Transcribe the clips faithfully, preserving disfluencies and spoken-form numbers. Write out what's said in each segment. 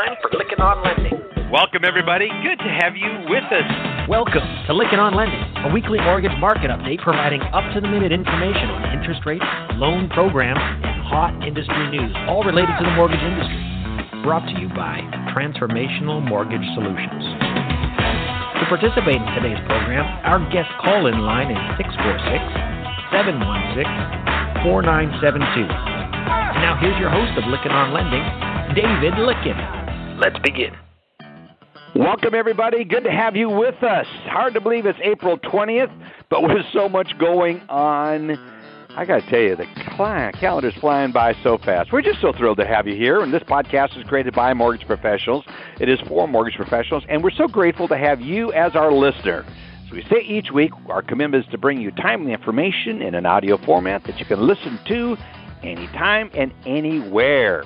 time for Lykken On Lending. Welcome, everybody. Good to have you with us. Welcome to Lykken On Lending, a weekly mortgage market update providing up-to-the-minute information on interest rates, loan programs, and hot industry news, all related to the mortgage industry. Brought to you by Transformational Mortgage Solutions. To participate in today's program, our guest call-in line is six four six, seven one six, four nine seven two. Now here's your host of Lykken On Lending, David Lykken. Let's begin. Welcome, everybody. Good to have you with us. Hard to believe it's April twentieth, but with so much going on, I got to tell you, the calendar's flying by so fast. We're just so thrilled to have you here, and this podcast is created by mortgage professionals. It is for mortgage professionals, and we're so grateful to have you as our listener. So we say each week, our commitment is to bring you timely information in an audio format that you can listen to anytime and anywhere.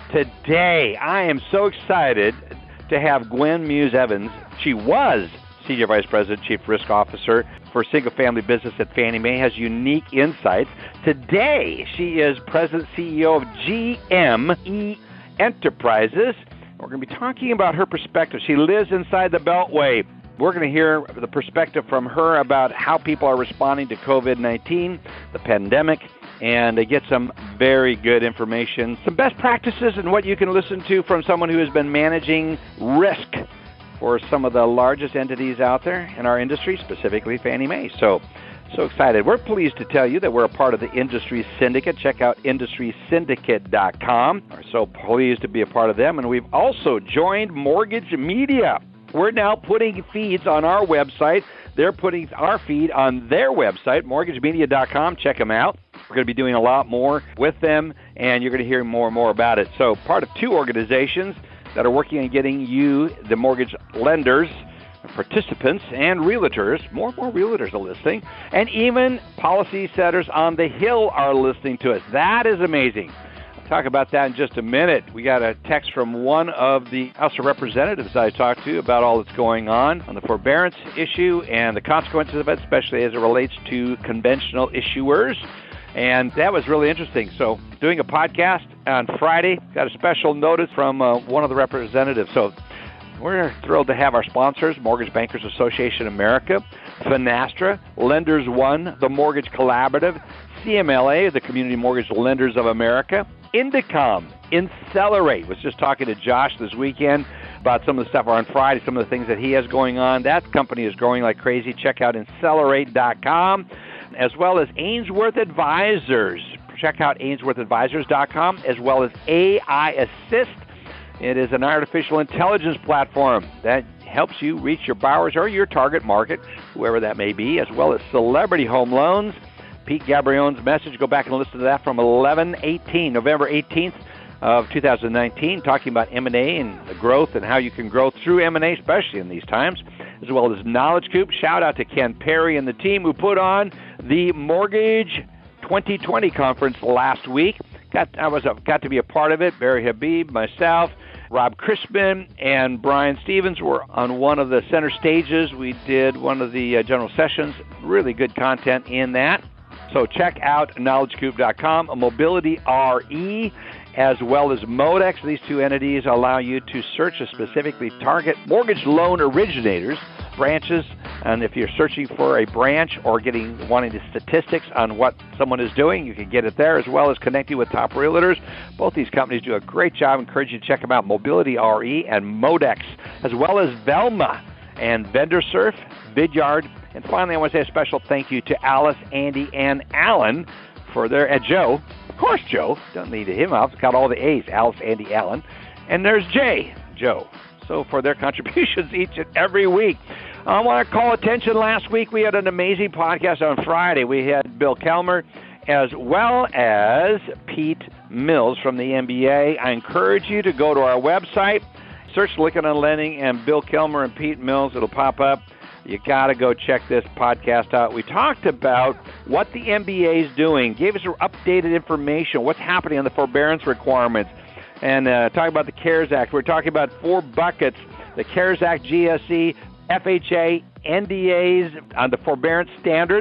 Today, I am so excited to have Gwen Muse-Evans. She was Senior Vice President, Chief Risk Officer for single-family business at Fannie Mae, has unique insights. Today, she is President C E O of G M E Enterprises. We're going to be talking about her perspective. She lives inside the Beltway. We're going to hear the perspective from her about how people are responding to covid nineteen, the pandemic, and they get some very good information, some best practices, and what you can listen to from someone who has been managing risk for some of the largest entities out there in our industry, specifically Fannie Mae. So, so excited. We're pleased to tell you that we're a part of the Industry Syndicate. Check out industry syndicate dot com. We're so pleased to be a part of them. And we've also joined Mortgage Media. We're now putting feeds on our website. They're putting our feed on their website, mortgage media dot com. Check them out. We're going to be doing a lot more with them, and you're going to hear more and more about it. So part of two organizations that are working on getting you, the mortgage lenders, participants, and realtors, more and more realtors are listening, and even policy setters on the Hill are listening to us. That is amazing. I'll talk about that in just a minute. We got a text from one of the House of Representatives I talked to about all that's going on on the forbearance issue and the consequences of it, especially as it relates to conventional issuers. And that was really interesting. So doing a podcast on Friday, got a special notice from uh, one of the representatives. So we're thrilled to have our sponsors, Mortgage Bankers Association America, Finastra, Lenders One, the Mortgage Collaborative, C M L A, the Community Mortgage Lenders of America, Indicom, Incelerate. Was just talking to Josh this weekend about some of the stuff on Friday, some of the things that he has going on. That company is growing like crazy. Check out incelerate dot com. As well as Ainsworth Advisors. Check out ainsworth advisors dot com, as well as A I Assist. It is an artificial intelligence platform that helps you reach your borrowers or your target market, whoever that may be, as well as Celebrity Home Loans. Pete Gabrione's message, go back and listen to that from eleven eighteen, November eighteenth of two thousand nineteen, talking about M and A and the growth and how you can grow through M and A, especially in these times, as well as Knowledge Coop. Shout out to Ken Perry and the team who put on the Mortgage twenty twenty conference last week. Got I was a, got to be a part of it. Barry Habib, myself, Rob Crispin, and Brian Stevens were on one of the center stages. We did one of the uh, general sessions. Really good content in that. So check out knowledge coop dot com, Mobility R E, as well as Modex. These two entities allow you to search and specifically target mortgage loan originators, branches, and if you're searching for a branch or getting wanting the statistics on what someone is doing, you can get it there, as well as connecting with top realtors. Both these companies do a great job. I encourage you to check them out, Mobility R E and Modex, as well as Velma and VendorSurf, Vidyard. And finally, I want to say a special thank you to Alice, Andy, and Alan for their, and Joe. Of course, Joe. Don't need him out. It's got all the A's, Alice, Andy, Alan. And there's Jay, Joe. So for their contributions each and every week. I want to call attention. Last week, we had an amazing podcast on Friday. We had Bill Kelmer as well as Pete Mills from the M B A. I encourage you to go to our website, search Lykken On Lending and Bill Kelmer and Pete Mills. It'll pop up. You got to go check this podcast out. We talked about what the M B A is doing, gave us updated information, what's happening on the forbearance requirements, and uh, talking about the CARES Act. We're talking about four buckets, the CARES Act, G S E, F H A, N D As on the forbearance standards,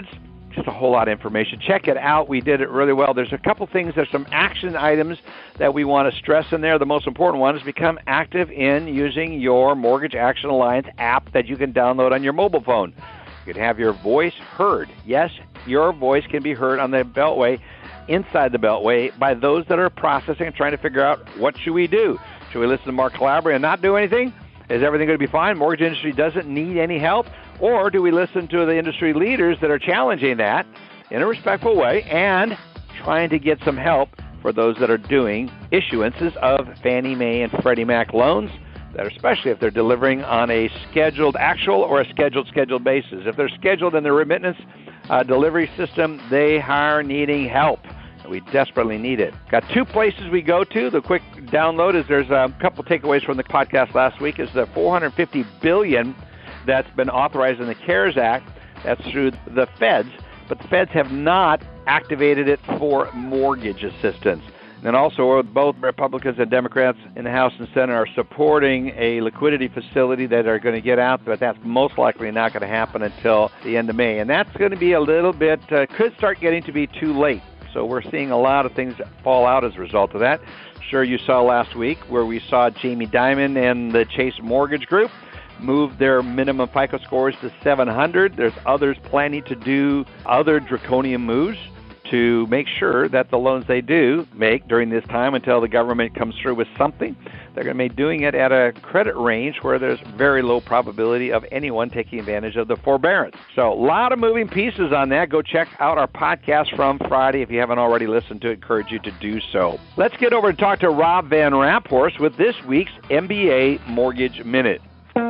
just a whole lot of information. Check it out. We did it really well. There's a couple things. There's some action items that we want to stress in there. The most important one is become active in using your Mortgage Action Alliance app that you can download on your mobile phone. You can have your voice heard. Yes, your voice can be heard on the Beltway, inside the Beltway, by those that are processing and trying to figure out what should we do. Should we listen to Mark Calabria and not do anything? Is everything going to be fine? Mortgage industry doesn't need any help? Or do we listen to the industry leaders that are challenging that in a respectful way and trying to get some help for those that are doing issuances of Fannie Mae and Freddie Mac loans, that especially if they're delivering on a scheduled actual or a scheduled scheduled basis. If they're scheduled in the remittance uh, delivery system, they are needing help. We desperately need it. Got two places we go to. The quick download is there's a couple takeaways from the podcast last week is the four hundred fifty billion dollars that's been authorized in the CARES Act. That's through the feds, but the feds have not activated it for mortgage assistance. And also, both Republicans and Democrats in the House and Senate are supporting a liquidity facility that are going to get out, but that's most likely not going to happen until the end of May. And that's going to be a little bit, uh, could start getting to be too late. So we're seeing a lot of things fall out as a result of that. Sure, you saw last week where we saw Jamie Dimon and the Chase Mortgage Group move their minimum FICO scores to seven hundred. There's others planning to do other draconian moves to make sure that the loans they do make during this time until the government comes through with something, they're going to be doing it at a credit range where there's very low probability of anyone taking advantage of the forbearance. So a lot of moving pieces on that. Go check out our podcast from Friday if you haven't already listened to it. Encourage you to do so. Let's get over and talk to Rob Van Raphorst with this week's M B A Mortgage Minute.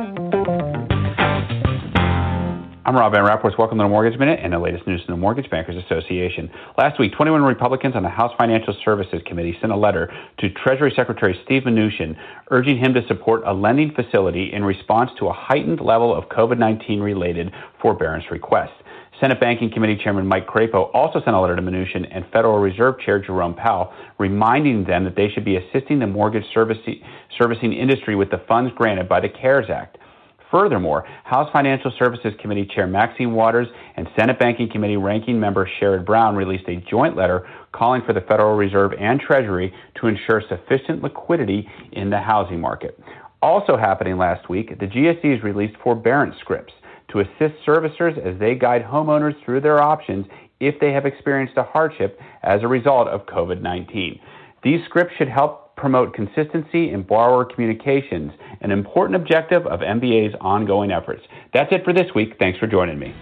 I'm Rob Van Raphorst. Welcome to the Mortgage Minute and the latest news from the Mortgage Bankers Association. Last week, twenty-one Republicans on the House Financial Services Committee sent a letter to Treasury Secretary Steve Mnuchin urging him to support a lending facility in response to a heightened level of COVID nineteen-related forbearance requests. Senate Banking Committee Chairman Mike Crapo also sent a letter to Mnuchin and Federal Reserve Chair Jerome Powell, reminding them that they should be assisting the mortgage servicing, servicing industry with the funds granted by the CARES Act. Furthermore, House Financial Services Committee Chair Maxine Waters and Senate Banking Committee Ranking Member Sherrod Brown released a joint letter calling for the Federal Reserve and Treasury to ensure sufficient liquidity in the housing market. Also happening last week, the G S E's released forbearance scripts to assist servicers as they guide homeowners through their options if they have experienced a hardship as a result of COVID nineteen. These scripts should help promote consistency in borrower communications, an important objective of M B A's ongoing efforts. That's it for this week. Thanks for joining me.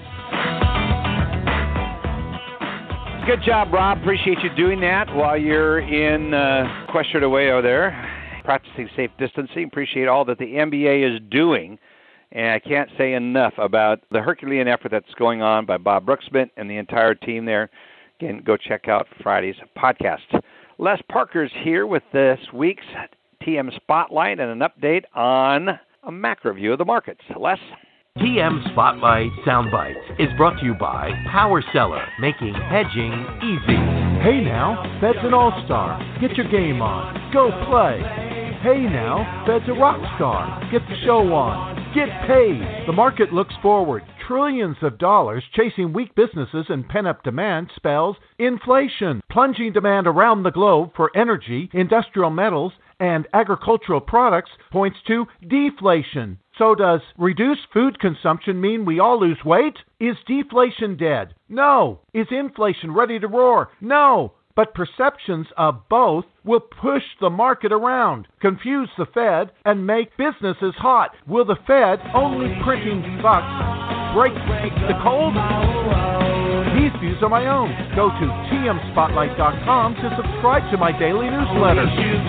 Good job, Rob. Appreciate you doing that while you're in uh, Questard away over there, practicing safe distancing. Appreciate all that the M B A is doing. And I can't say enough about the Herculean effort that's going on by Bob Brooksmith and the entire team there. Again, go check out Friday's podcast. Les Parker's here with this week's T M Spotlight and an update on a macro view of the markets. Les? T M Spotlight Soundbites is brought to you by Power Seller, making hedging easy. Hey now, Fed's an all-star. Get your game on. Go play. Hey now, Fed's a rock star. Get the show on. Get paid. The market looks forward. Trillions of dollars chasing weak businesses and pent-up demand spells inflation. Plunging demand around the globe for energy, industrial metals, and agricultural products points to deflation. So does reduced food consumption mean we all lose weight? Is deflation dead? No. Is inflation ready to roar? No. But perceptions of both will push the market around, confuse the Fed, and make businesses hot. Will the Fed, only printing bucks, break the cold? These views are my own. Go to T M spotlight dot com to subscribe to my daily newsletter.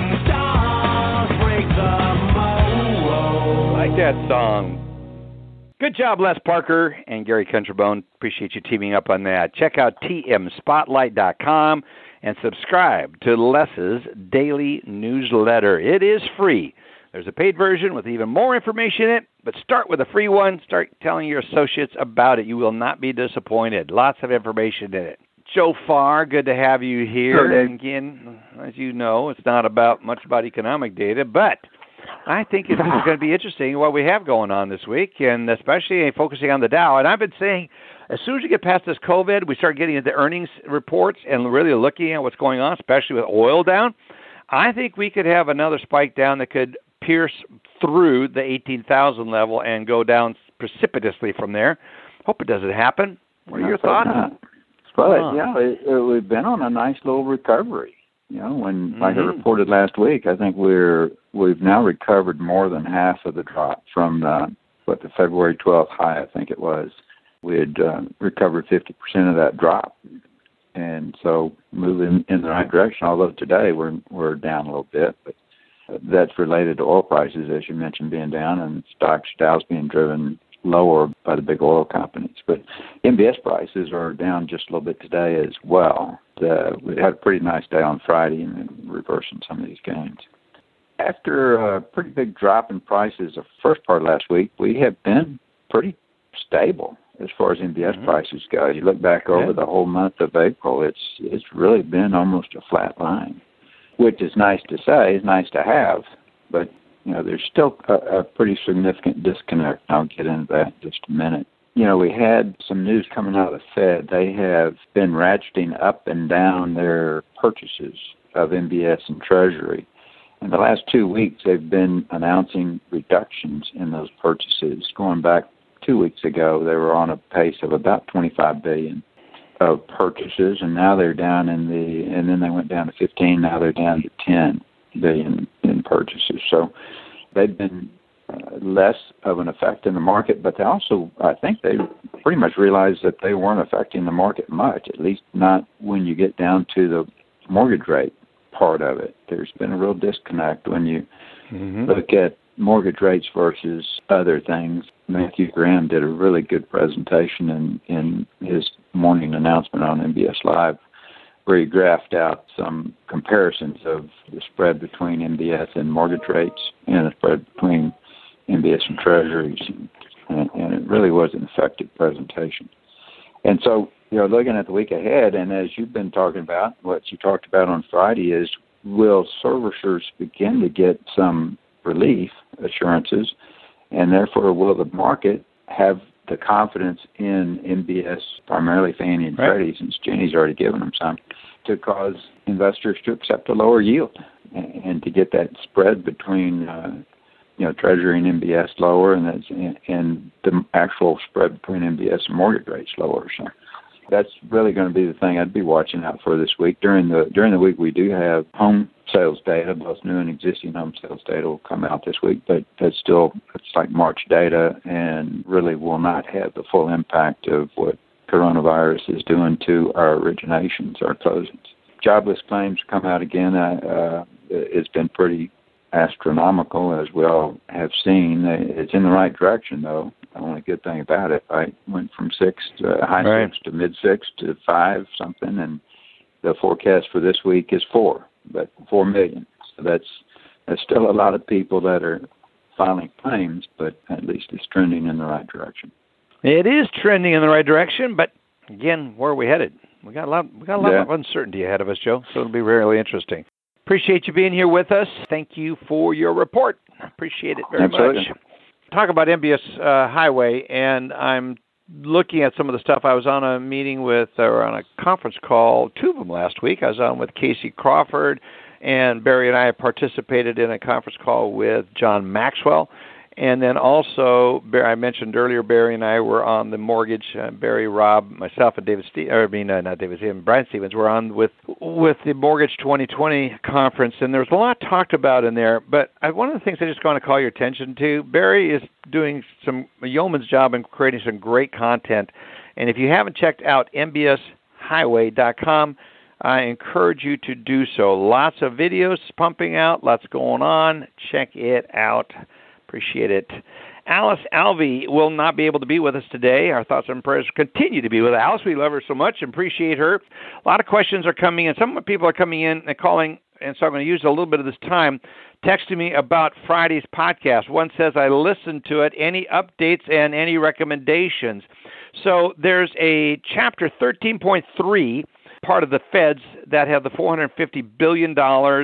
I like that song. Good job, Les Parker and Gary Countrybones. Appreciate you teaming up on that. Check out T M spotlight dot com and subscribe to Les's daily newsletter. It is free. There's a paid version with even more information in it, but start with a free one. Start telling your associates about it. You will not be disappointed. Lots of information in it. Joe Farr, good to have you here. And again, as you know, it's not about much about economic data, but I think it's going to be interesting what we have going on this week, and especially focusing on the Dow. And I've been saying, as soon as you get past this COVID, we start getting into earnings reports and really looking at what's going on, especially with oil down. I think we could have another spike down that could pierce through the eighteen thousand level and go down precipitously from there. Hope it doesn't happen. What are your thoughts? But, huh. yeah, it, it, we've been on a nice little recovery. You know, when, mm-hmm. like I reported last week, I think we're, we've now recovered more than half of the drop from the, what, the February twelfth high, I think it was. We had uh, recovered fifty percent of that drop. And so moving in the right direction, although today we're, we're down a little bit, but that's related to oil prices, as you mentioned, being down, and stocks, Dow's being driven lower by the big oil companies. But M B S prices are down just a little bit today as well. Uh, we had a pretty nice day on Friday and reversing some of these gains. After a pretty big drop in prices the first part of last week, we have been pretty stable as far as M B S mm-hmm. prices go. You look back over yeah. the whole month of April, it's it's really been almost a flat line, which is nice to say, is nice to have, but you know, there's still a, a pretty significant disconnect. I'll get into that in just a minute. You know, we had some news coming out of the Fed. They have been ratcheting up and down their purchases of M B S and Treasury. In the last two weeks, they've been announcing reductions in those purchases. Going back two weeks ago, they were on a pace of about twenty-five billion dollars of purchases, and now they're down in the, and then they went down to fifteen, now they're down to ten billion dollars in purchases. So they've been uh, less of an effect in the market, but they also, I think they pretty much realized that they weren't affecting the market much, at least not when you get down to the mortgage rate part of it. There's been a real disconnect when you mm-hmm. look at mortgage rates versus other things. Matthew Graham did a really good presentation in, in his morning announcement on M B S Live, where he graphed out some comparisons of the spread between M B S and mortgage rates and the spread between M B S and Treasuries, and, and it really was an effective presentation. And so, you know, looking at the week ahead, and as you've been talking about, what you talked about on Friday is, will servicers begin to get some relief assurances, and therefore will the market have the confidence in M B S, primarily Fannie and Freddie, right. since Jenny's already given them some, to cause investors to accept a lower yield and, and to get that spread between, uh, you know, Treasury and M B S lower, and that's, and, and the actual spread between M B S and mortgage rates lower. So that's really going to be the thing I'd be watching out for this week. During the during the week, we do have home sales data, both new and existing home sales data will come out this week, but that's still, it's like March data and really will not have the full impact of what coronavirus is doing to our originations, our closings. Jobless claims come out again. Uh, it's been pretty astronomical, as we all have seen. It's in the right direction, though. The only good thing about it, right? Went from six to high right. six to mid six to five something, and the forecast for this week is four, but four million. So that's that's still a lot of people that are filing claims, but at least it's trending in the right direction. It is trending in the right direction, but again, where are we headed? We got a lot. We got a lot yeah. of uncertainty ahead of us, Joe. So it'll be really interesting. Appreciate you being here with us. Thank you for your report. Appreciate it very Absolutely. much. Talk about M B S uh, Highway, and I'm looking at some of the stuff. I was on a meeting with, or on a conference call, two of them last week. I was on with Casey Crawford, and Barry and I participated in a conference call with John Maxwell. And then also, I mentioned earlier, Barry and I were on the mortgage. Uh, Barry, Rob, myself, and David Ste- or I mean, uh, not David Stevens, Brian Stevens were on with with the Mortgage twenty twenty conference, and there was a lot talked about in there. But I, one of the things I just want to call your attention to, Barry is doing some a yeoman's job in creating some great content. And if you haven't checked out M B S highway dot com, I encourage you to do so. Lots of videos pumping out, lots going on. Check it out. Appreciate it. Alice Alvey will not be able to be with us today. Our thoughts and prayers continue to be with Alice. We love her so much and appreciate her. A lot of questions are coming in. Some people are coming in and calling, and so I'm going to use a little bit of this time texting me about Friday's podcast. One says, I listened to it. Any updates and any recommendations? So there's a chapter thirteen point three, part of the Feds, that have the four hundred fifty billion dollars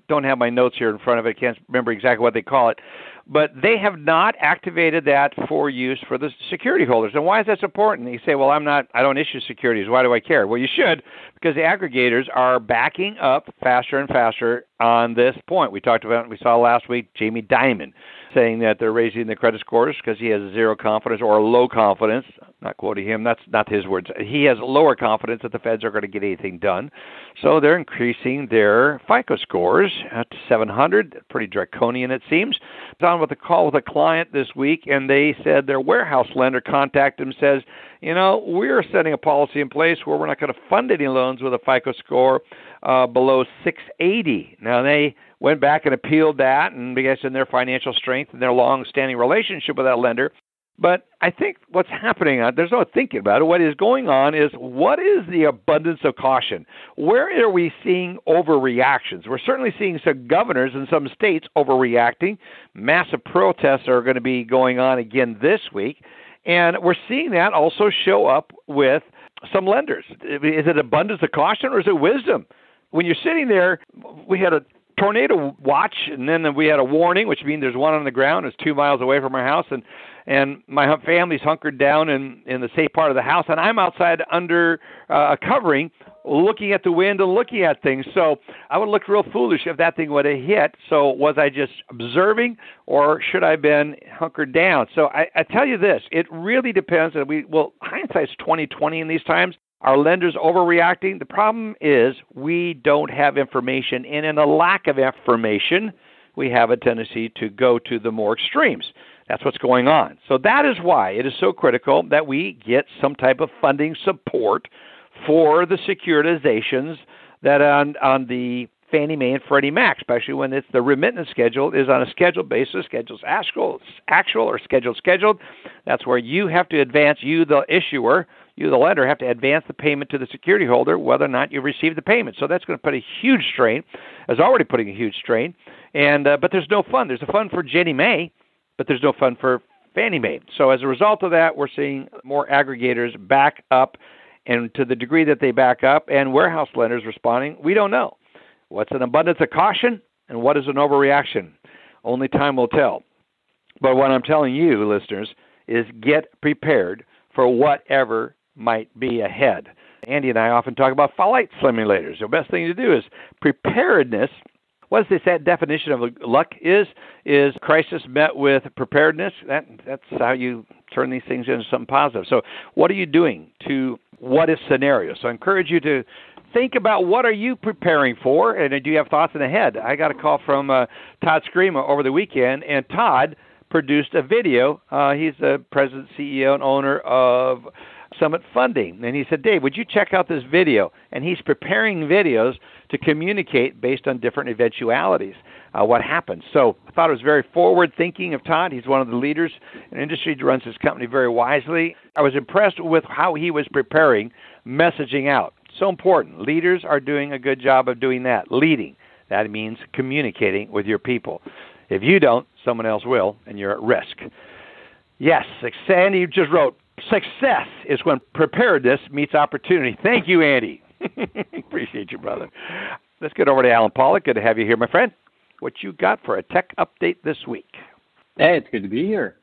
don't have my notes here in front of it. I can't remember exactly what they call it. But they have not activated that for use for the security holders. And why is that so important? You say, well, I'm not, I don't issue securities. Why do I care? Well, you should, because the aggregators are backing up faster and faster on this point. We talked about, we saw last week, Jamie Dimon saying that they're raising the credit scores because he has zero confidence or low confidence. Not quoting him, that's not his words. He has lower confidence that the Feds are going to get anything done. So they're increasing their FICO scores at seven hundred. Pretty draconian, it seems. I was on with a call with a client this week, and they said their warehouse lender contacted them and says, you know, we're setting a policy in place where we're not going to fund any loans with a FICO score uh, below six eighty. Now, they went back and appealed that, and because in their financial strength and their long-standing relationship with that lender. But I think what's happening, uh, there's no thinking about it. What is going on is, what is the abundance of caution? Where are we seeing overreactions? We're certainly seeing some governors in some states overreacting. Massive protests are going to be going on again this week. And we're seeing that also show up with some lenders. Is it abundance of caution or is it wisdom? When you're sitting there, we had a tornado watch, and then we had a warning, which means there's one on the ground. It's two miles away from our house, and and my family's hunkered down in, in the safe part of the house, and I'm outside under uh, a covering looking at the wind and looking at things. So I would look real foolish if that thing would have hit. So was I just observing, or should I have been hunkered down? So I, I tell you this, it really depends. And we well, hindsight's twenty twenty in these times. Are lenders overreacting? The problem is we don't have information, and in a lack of information, we have a tendency to go to the more extremes. That's what's going on. So that is why it is so critical that we get some type of funding support for the securitizations that on, on the Fannie Mae and Freddie Mac, especially when it's the remittance schedule is on a scheduled basis, schedules actual, actual or scheduled scheduled. That's where you have to advance, you the issuer, you the lender have to advance the payment to the security holder whether or not you receive the payment. So that's going to put a huge strain, is already putting a huge strain. And uh, but there's no fund. There's a fund for Ginnie Mae, but there's no fund for Fannie Mae. So as a result of that, we're seeing more aggregators back up, and to the degree that they back up, and warehouse lenders responding, we don't know. What's an abundance of caution and what is an overreaction? Only time will tell. But what I'm telling you, listeners, is get prepared for whatever might be ahead. Andy and I often talk about flight simulators. The best thing to do is preparedness. What is this that definition of luck is? Is crisis met with preparedness? That that's how you turn these things into something positive. So what are you doing to what if scenario? So I encourage you to think about what are you preparing for, and do you have thoughts in the head? I got a call from uh, Todd Screama over the weekend, and Todd produced a video. Uh, he's the president, C E O, and owner of Summit Funding. And he said, Dave, would you check out this video? And he's preparing videos to communicate based on different eventualities, uh, what happens. So I thought it was very forward-thinking of Todd. He's one of the leaders in the industry. He runs his company very wisely. I was impressed with how he was preparing, messaging out. So important. Leaders are doing a good job of doing that, leading. That means communicating with your people. If you don't, someone else will, and you're at risk. Yes, Sandy just wrote, success is when preparedness meets opportunity. Thank you, Andy. Appreciate you, brother. Let's get over to Alan Pollock. Good to have you here, my friend. What you got for a tech update this week? Hey, it's good to be here.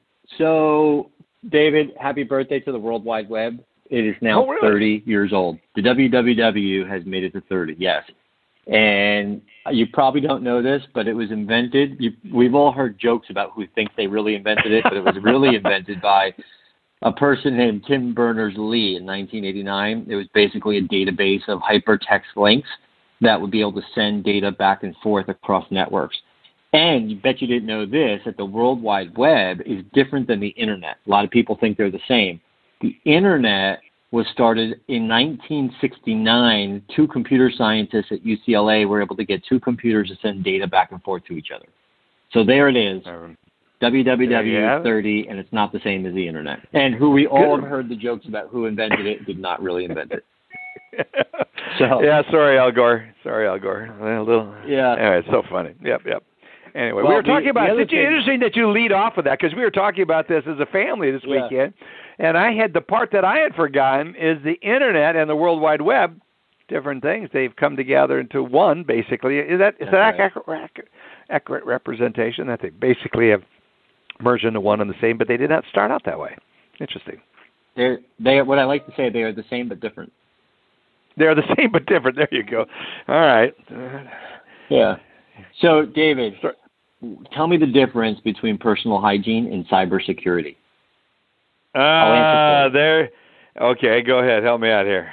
So, David, happy birthday to the World Wide Web. It is now oh, really? thirty years old. The W W W has made it to thirty, yes. And you probably don't know this, but it was invented. You, we've all heard jokes about who thinks they really invented it, but it was really invented by a person named Tim Berners-Lee in nineteen eighty-nine. It was basically a database of hypertext links that would be able to send data back and forth across networks. And you bet you didn't know this, that the World Wide Web is different than the Internet. A lot of people think they're the same. The Internet was started in nineteen sixty-nine. Two computer scientists at U C L A were able to get two computers to send data back and forth to each other. So there it is. Um, W W W is thirty, and it's not the same as the Internet. And who we all have heard the jokes about who invented it did not really invent it. So, yeah, sorry, Al Gore. Sorry, Al Gore. A little. Yeah. Anyway, it's so funny. Yep, yep. Anyway, well, we were talking the, about the it's thing, interesting that you lead off with that, because we were talking about this as a family this yeah. weekend, and I had the part that I had forgotten is the Internet and the World Wide Web different things. They've come together into one, basically. Is that is That's that right. accurate, accurate representation that they basically have merged into one and the same, but they did not start out that way? Interesting. They're, they are, what I like to say, they are the same but different. They're the same but different. There you go. All right. Yeah. So, David, tell me the difference between personal hygiene and cybersecurity. Ah, uh, there. Okay, go ahead. Help me out here.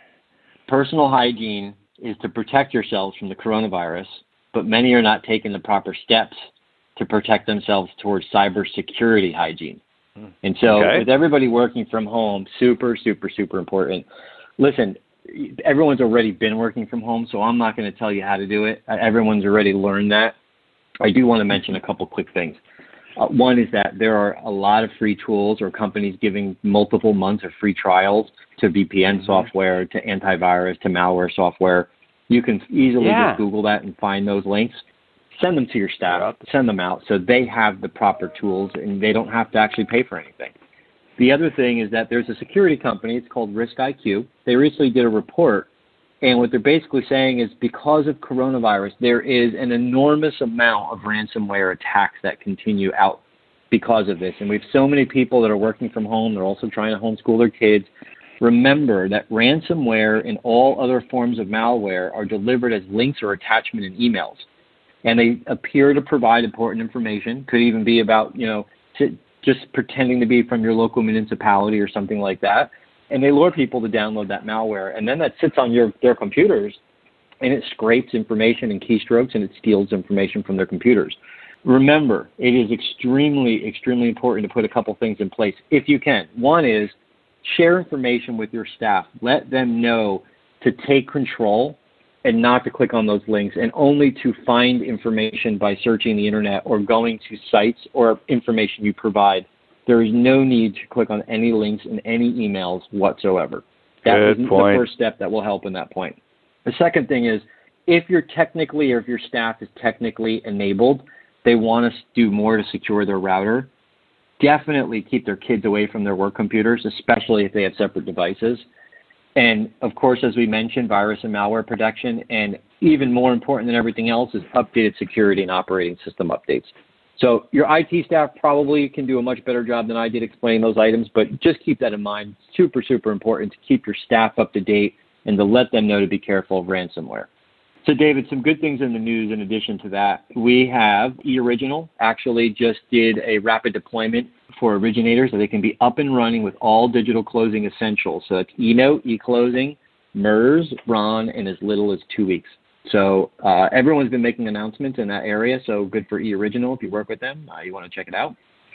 Personal hygiene is to protect yourselves from the coronavirus, but many are not taking the proper steps to protect themselves towards cybersecurity hygiene. And so okay. with everybody working from home, super, super, super important. Listen, everyone's already been working from home, so I'm not going to tell you how to do it. Everyone's already learned that. I do want to mention a couple quick things. Uh, one is that there are a lot of free tools or companies giving multiple months of free trials to V P N mm-hmm. software, to antivirus, to malware software. You can easily yeah. just Google that and find those links. Send them to your staff, send them out so they have the proper tools and they don't have to actually pay for anything. The other thing is that there's a security company, it's called Risk I Q. They recently did a report, and what they're basically saying is because of coronavirus, there is an enormous amount of ransomware attacks that continue out because of this. And we have so many people that are working from home, they're also trying to homeschool their kids. Remember that ransomware and all other forms of malware are delivered as links or attachment in emails. And they appear to provide important information. Could even be about, you know, to just pretending to be from your local municipality or something like that. And they lure people to download that malware. And then that sits on your their computers, and it scrapes information and keystrokes, and it steals information from their computers. Remember, it is extremely, extremely important to put a couple things in place if you can. One is share information with your staff. Let them know to take control and not to click on those links, and only to find information by searching the internet or going to sites or information you provide. There is no need to click on any links in any emails whatsoever. That Good is point. the first step that will help in that point. The second thing is, if you're technically or if your staff is technically enabled, they want to do more to secure their router, definitely keep their kids away from their work computers, especially if they have separate devices. And, of course, as we mentioned, virus and malware protection, and even more important than everything else is updated security and operating system updates. So your I T staff probably can do a much better job than I did explaining those items, but just keep that in mind. Super, super important to keep your staff up to date and to let them know to be careful of ransomware. So, David, some good things in the news in addition to that. We have eOriginal actually just did a rapid deployment for originators so they can be up and running with all digital closing essentials. So that's eNote, eClosing, M E R S, R O N, in as little as two weeks. So uh, everyone's been making announcements in that area, so good for eOriginal. If you work with them, uh, you want to check it out.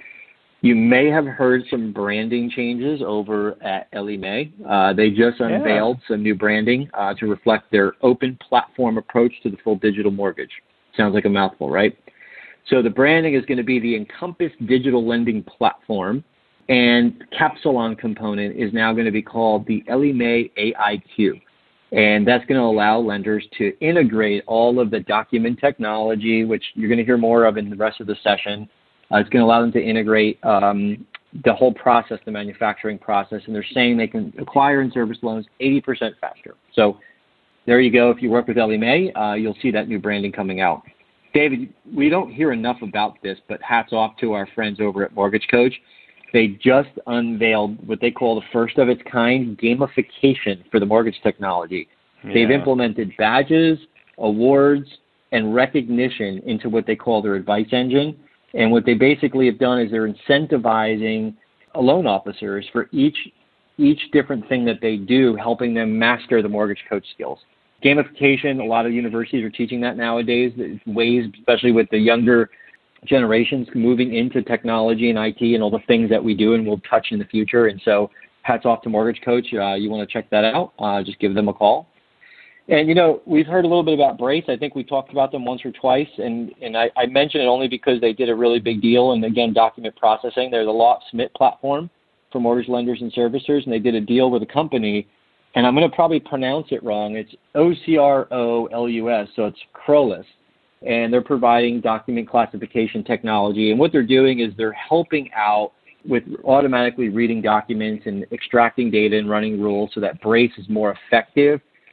You may have heard some branding changes over at Ellie Mae. Uh, they just unveiled yeah. some new branding uh, to reflect their open platform approach to the full digital mortgage. Sounds like a mouthful, right? So the branding is going to be the Encompass Digital Lending Platform, and Capsilon component is now going to be called the Ellie Mae A I Q. And that's going to allow lenders to integrate all of the document technology, which you're going to hear more of in the rest of the session. Uh, it's going to allow them to integrate um, the whole process, the manufacturing process, and they're saying they can acquire and service loans eighty percent faster. So there you go. If you work with Ellie Mae, uh, you'll see that new branding coming out. David, we don't hear enough about this, but hats off to our friends over at Mortgage Coach. They just unveiled what they call the first of its kind gamification for the mortgage technology. Yeah. They've implemented badges, awards, and recognition into what they call their advice engine. And what they basically have done is they're incentivizing loan officers for each each different thing that they do, helping them master the mortgage coach skills. Gamification, a lot of universities are teaching that nowadays, ways, especially with the younger generations moving into technology and I T and all the things that we do and we'll touch in the future. And so hats off to Mortgage Coach. Uh, you want to check that out, uh, just give them a call. And, you know, we've heard a little bit about Brace. I think we talked about them once or twice, and, and I, I mentioned it only because they did a really big deal. And, again, document processing. They're the Lot Smith platform for mortgage lenders and servicers, and they did a deal with a company, and I'm going to probably pronounce it wrong. It's O C R O L U S, so it's Crolus, and they're providing document classification technology. And what they're doing is they're helping out with automatically reading documents and extracting data and running rules so that Brace is more effective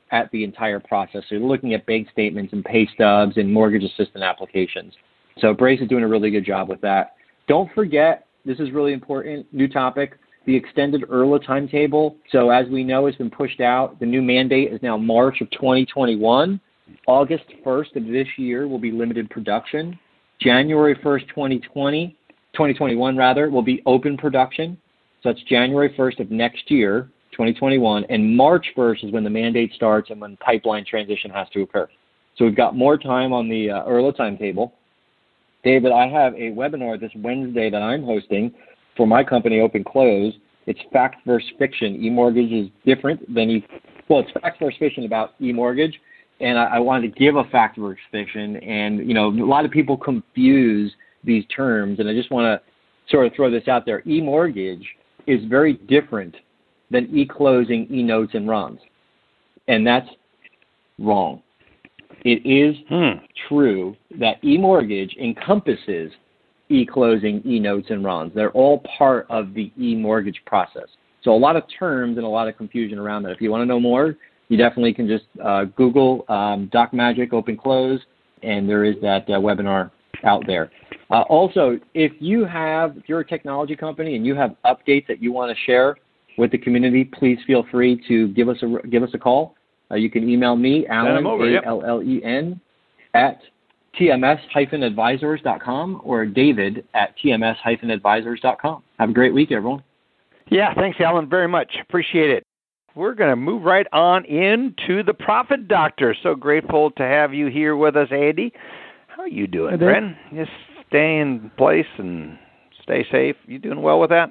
at the entire process. So you're looking at bank statements and pay stubs and mortgage assistant applications. So Brace is doing a really good job with that. Don't forget, this is really important, new topic, the extended E R L A timetable. So as we know, it's been pushed out. The new mandate is now March of twenty twenty-one. August first of this year will be limited production. January first, twenty twenty, twenty twenty-one rather, will be open production. So that's January first of next year, twenty twenty-one. And March first is when the mandate starts and when pipeline transition has to occur. So we've got more time on the uh, E R L A timetable. David, I have a webinar this Wednesday that I'm hosting for my company, Open Close. It's fact versus fiction. E-mortgage is different than e. Well, it's fact versus fiction about e-mortgage, and I, I wanted to give a fact versus fiction. And you know, a lot of people confuse these terms, and I just want to sort of throw this out there. E-mortgage is very different than e-closing, e-notes, and R O Ns, and that's wrong. It is hmm. true that e-mortgage encompasses e-closing, e-notes, and R O Ns. They're all part of the e-mortgage process. So a lot of terms and a lot of confusion around that. If you want to know more, you definitely can just uh, Google um, DocMagic Open Close, and there is that uh, webinar out there. Uh, also, if you have, if you're a technology company and you have updates that you want to share with the community, please feel free to give us a give us a call. Uh, you can email me, Allen, A L L E N, at T M S advisors dot com or David at T M S advisors dot com. Have a great week, everyone. Yeah, thanks, Alan, very much. Appreciate it. We're going to move right on into the Profit Doctor. So grateful to have you here with us, Andy. How are you doing, friend? Just stay in place and stay safe. You doing well with that?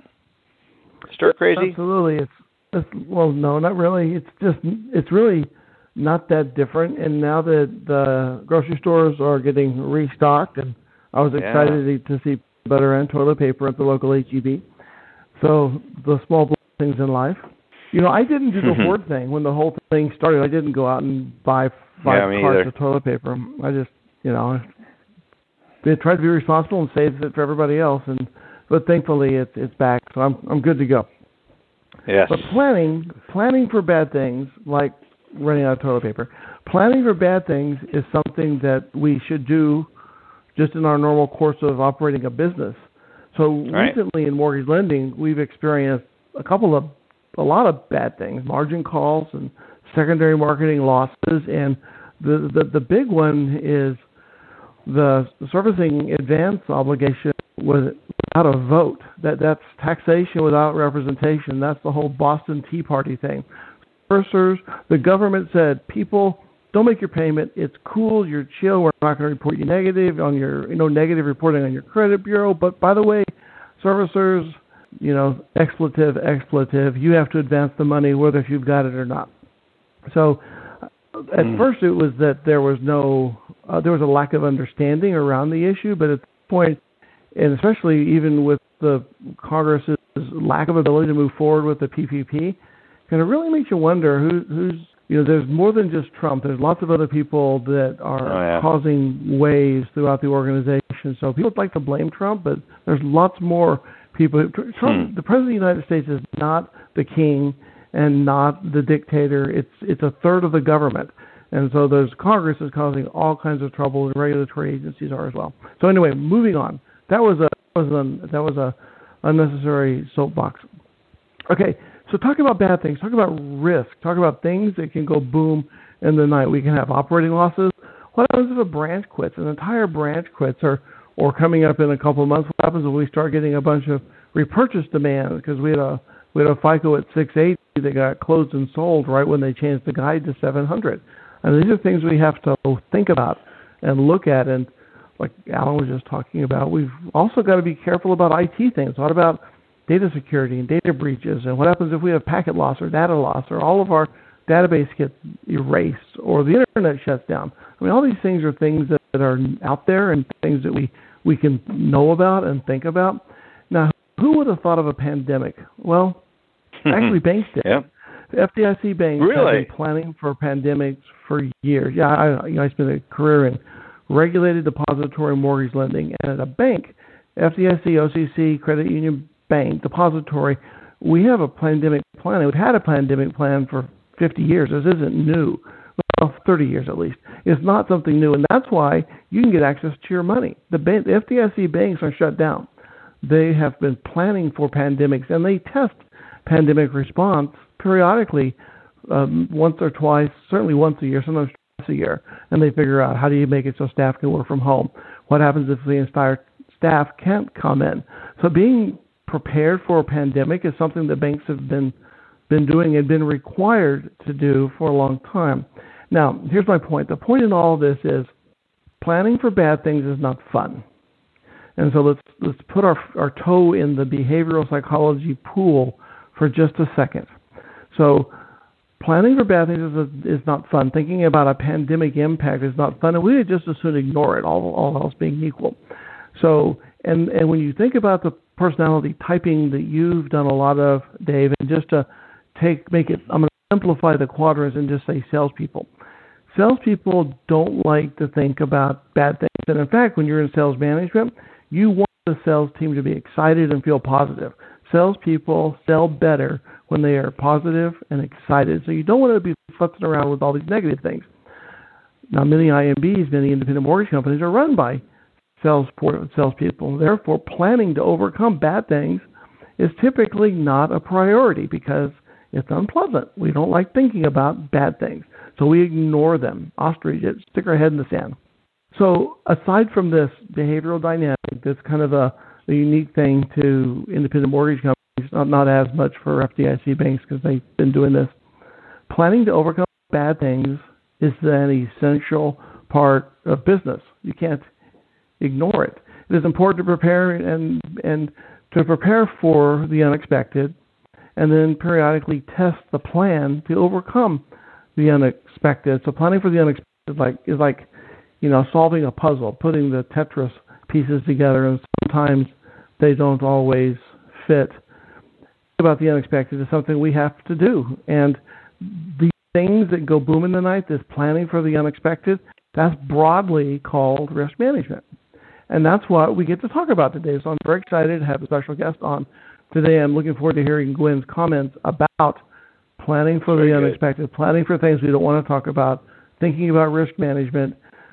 Stir crazy? Absolutely. It's, it's well, no, not really. It's just it's really not that different. And now that the grocery stores are getting restocked, and I was excited yeah. to see butter and toilet paper at the local H E B. So the small blessings in life. You know, I didn't do the hoard thing when the whole thing started. I didn't go out and buy five yeah, carts either. of toilet paper. I just, you know, I tried to be responsible and save it for everybody else. And but thankfully, it's it's back, so I'm I'm good to go. Yes. But planning planning for bad things, like running out of toilet paper, planning for bad things is something that we should do just in our normal course of operating a business. So right. recently in mortgage lending, we've experienced a couple of a lot of bad things, margin calls and secondary marketing losses, and the the, the big one is the servicing advance obligation was without a vote. That that's taxation without representation. That's the whole Boston Tea Party thing. Servicers, the government said, people, don't make your payment. It's cool. You're chill. We're not going to report you negative on your, you know, negative reporting on your credit bureau. But by the way, servicers, you know, expletive, expletive. You have to advance the money whether if you've got it or not. So at mm. first it was that there was no, uh, there was a lack of understanding around the issue. But at this point, and especially even with the Congress's lack of ability to move forward with the P P P, kind of really makes you wonder who, who's, you know, there's more than just Trump. There's lots of other people that are oh, yeah. causing waves throughout the organization. So people like to blame Trump, but there's lots more people. Trump, hmm. the President of the United States is not the king and not the dictator. It's it's a third of the government. And so there's Congress is causing all kinds of trouble, and regulatory agencies are as well. So anyway, moving on. That was a that was a, that was a unnecessary soapbox. Okay. So talk about bad things, talk about risk, talk about things that can go boom in the night. We can have operating losses. What happens if a branch quits, an entire branch quits, or, or coming up in a couple of months? What happens if we start getting a bunch of repurchase demand because we had a we had a FICO at six eighty that got closed and sold right when they changed the guide to seven hundred. And these are things we have to think about and look at. And like Alan was just talking about, we've also got to be careful about I T things. What about data security and data breaches, and what happens if we have packet loss or data loss, or all of our database gets erased, or the internet shuts down? I mean, all these things are things that, that are out there and things that we, we can know about and think about. Now, who would have thought of a pandemic? Well, actually, banks did. Yep. The F D I C banks really? have been planning for pandemics for years. Yeah, I, you know, I spent a career in regulated depository mortgage lending, and at a bank, F D I C, O C C, credit union, bank, depository, we have a pandemic plan. We've had a pandemic plan for fifty years. This isn't new. Well, thirty years at least. It's not something new, and that's why you can get access to your money. The, bank, the F D I C banks are shut down. They have been planning for pandemics, and they test pandemic response periodically, um, once or twice, certainly once a year, sometimes twice a year, and they figure out how do you make it so staff can work from home. What happens if the entire staff can't come in? So being prepared for a pandemic is something that banks have been been doing and been required to do for a long time. Now, here's my point. The point in all of this is planning for bad things is not fun. And so let's let's put our our toe in the behavioral psychology pool for just a second. So planning for bad things is, is not fun. Thinking about a pandemic impact is not fun, and we would just as soon ignore it, all, all else being equal. So, and, and when you think about the personality typing that you've done a lot of, Dave, and just to take, make it, I'm going to simplify the quadrants and just say salespeople. Salespeople don't like to think about bad things. And in fact, when you're in sales management, you want the sales team to be excited and feel positive. Salespeople sell better when they are positive and excited. So you don't want to be futzing around with all these negative things. Now, many I M Bs, many independent mortgage companies are run by sales salespeople. Therefore, planning to overcome bad things is typically not a priority because it's unpleasant. We don't like thinking about bad things. So we ignore them, ostrich it, stick our head in the sand. So aside from this behavioral dynamic, that's kind of a, a unique thing to independent mortgage companies, not, not as much for F D I C banks because they've been doing this. Planning to overcome bad things is an essential part of business. You can't ignore it. It is important to prepare and and to prepare for the unexpected, and then periodically test the plan to overcome the unexpected. So planning for the unexpected is like is like, you know, solving a puzzle, putting the Tetris pieces together, and sometimes they don't always fit. About the unexpected is something we have to do, and the things that go boom in the night, this planning for the unexpected, that's broadly called risk management. And that's what we get to talk about today. So I'm very excited to have a special guest on today. I'm looking forward to hearing Gwen's comments about planning for very the unexpected, good. planning for things we don't want to talk about, thinking about risk management,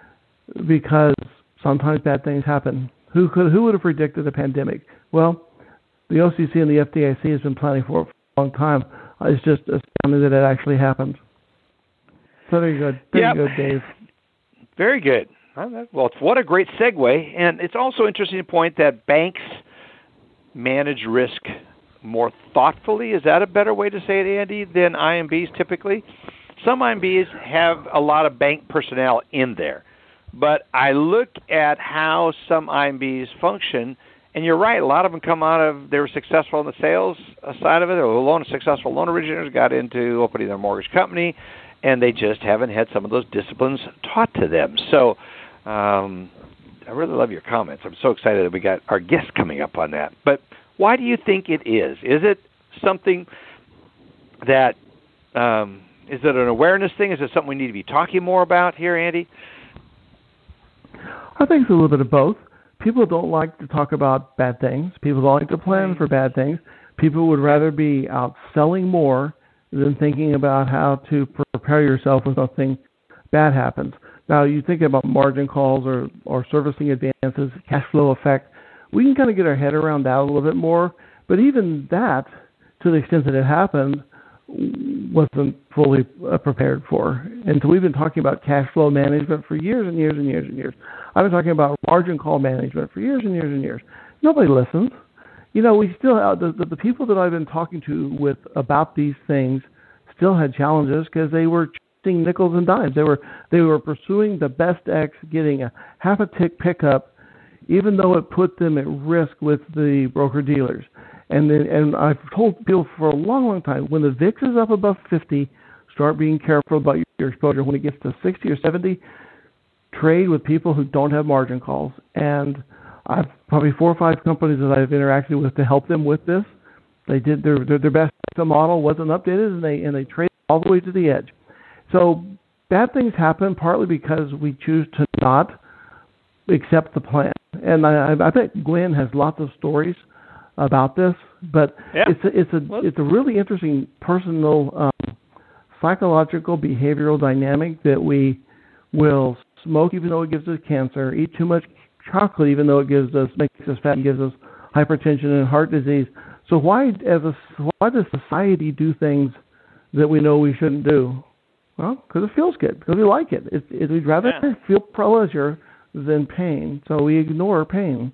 because sometimes bad things happen. Who could, who would have predicted a pandemic? Well, the O C C and the F D I C has been planning for it for a long time. It's just astounding that it actually happened. So very good. Very yep. good, Dave. Very good. Well, what a great segue. And it's also interesting to point that banks manage risk more thoughtfully. Is that a better way to say it, Andy, than I M Bs typically? Some I M Bs have a lot of bank personnel in there. But I look at how some I M Bs function, and you're right, a lot of them come out of, they were successful on the sales side of it, or loan, successful loan originators got into opening their mortgage company, and they just haven't had some of those disciplines taught to them. So um, I really love your comments. I'm so excited that we got our guest coming up on that. But why do you think it is? Is it something that, um, is it an awareness thing? Is it something we need to be talking more about here, Andy? I think it's a little bit of both. People don't like to talk about bad things. People don't like to plan for bad things. People would rather be out selling more than thinking about how to prepare yourself when something bad happens. Now, you think about margin calls or, or servicing advances, cash flow effect. We can kind of get our head around that a little bit more. But even that, to the extent that it happened, wasn't fully uh, prepared for. And so we've been talking about cash flow management for years and years and years and years. I've been talking about margin call management for years and years and years. Nobody listens. You know, we still have, the, the, the people that I've been talking to with about these things still had challenges because they were chasing nickels and dimes. They were they were pursuing the best X, getting a half a tick pickup, even though it put them at risk with the broker dealers. And then, and I've told people for a long, long time, when the V I X is up above fifty, start being careful about your exposure. When it gets to sixty or seventy, trade with people who don't have margin calls. And I've probably four or five companies that I've interacted with to help them with this. They did their their, their best. The model wasn't updated, and they and they traded all the way to the edge. So bad things happen partly because we choose to not accept the plan. And I, I bet Gwen has lots of stories about this, but yeah. it's a, it's a well, it's a really interesting personal um, psychological behavioral dynamic that we will smoke even though it gives us cancer, eat too much chocolate even though it gives us makes us fat and gives us hypertension and heart disease. So why, as a why does society do things that we know we shouldn't do? Well, because it feels good, because we like it. it, it we'd rather yeah. feel pleasure than pain, so we ignore pain.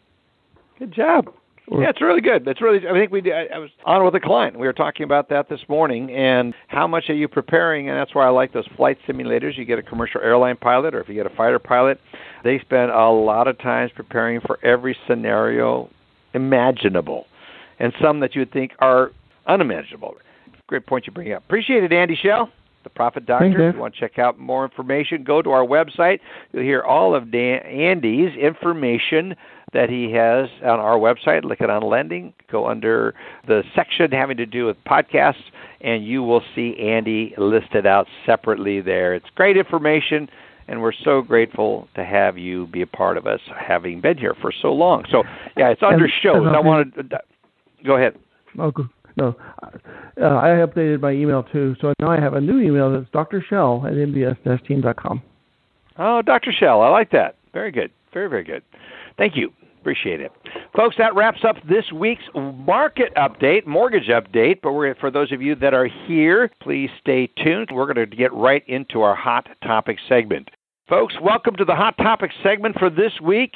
Good job. Yeah, it's really good. It's really. I think we. I, I was on with a client. We were talking about that this morning, and how much are you preparing? And that's why I like those flight simulators. You get a commercial airline pilot, or if you get a fighter pilot, they spend a lot of times preparing for every scenario imaginable, and some that you would think are unimaginable. Great point you bring up. Appreciate it, Andy Schell, the Profit Doctor. Thanks, if you want to check out more information, go to our website. You'll hear all of Dan, Andy's information that he has on our website. Look at On Lending. Go under the section having to do with podcasts, and you will see Andy listed out separately there. It's great information, and we're so grateful to have you be a part of us, having been here for so long. So, yeah, it's under and, shows. and I wanted to go ahead. Oh, no. Uh, I updated my email, too, so now I have a new email that's d r schell at m b s dash team dot com. Oh, Doctor Schell, I like that. Very good. Very, very good. Thank you. Appreciate it. Folks, that wraps up this week's market update, mortgage update. But we're, for those of you that are here, please stay tuned. We're going to get right into our Hot Topic segment. Folks, welcome to the Hot Topic segment for this week,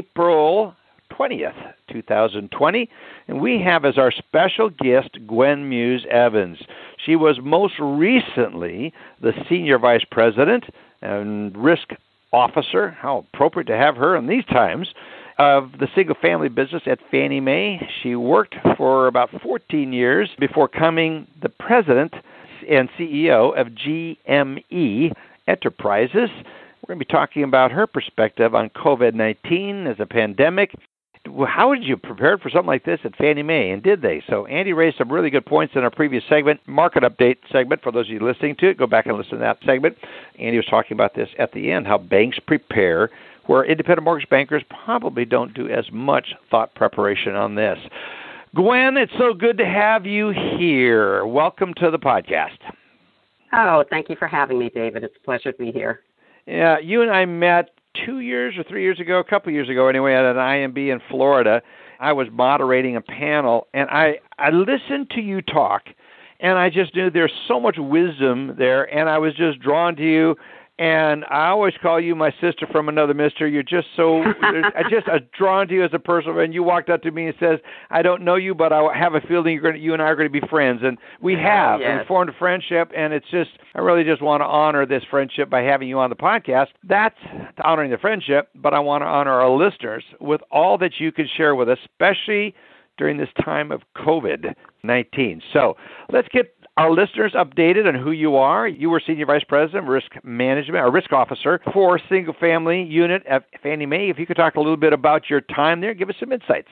April twentieth, twenty twenty. And we have as our special guest Gwen Muse Evans. She was most recently the Senior Vice President and Risk Officer, how appropriate to have her in these times, of the single-family business at Fannie Mae. She worked for about fourteen years before becoming the president and C E O of G M E Enterprises. We're going to be talking about her perspective on COVID nineteen as a pandemic. How did you prepare for something like this at Fannie Mae, and did they? So Andy raised some really good points in our previous segment, market update segment. For those of you listening to it, go back and listen to that segment. Andy was talking about this at the end, how banks prepare, where independent mortgage bankers probably don't do as much thought preparation on this. Gwen, it's so good to have you here. Welcome to the podcast. Oh, thank you for having me, David. It's a pleasure to be here. Yeah, you and I met two years or three years ago, a couple years ago anyway, at an I M B in Florida. I was moderating a panel, and I, I listened to you talk, and I just knew there's so much wisdom there, and I was just drawn to you. And I always call you my sister from another mister. You're just so, I just I'm drawn to you as a person. And you walked up to me and says, I don't know you, but I have a feeling you're going to, you and I are going to be friends. And we have. Yes. We formed a friendship. And it's just, I really just want to honor this friendship by having you on the podcast. That's honoring the friendship, but I want to honor our listeners with all that you can share with us, especially during this time of COVID nineteen. So let's get our listeners updated on who you are. You were Senior Vice President of Risk Management, or Risk Officer for Single Family Unit at Fannie Mae. If you could talk a little bit about your time there, give us some insights.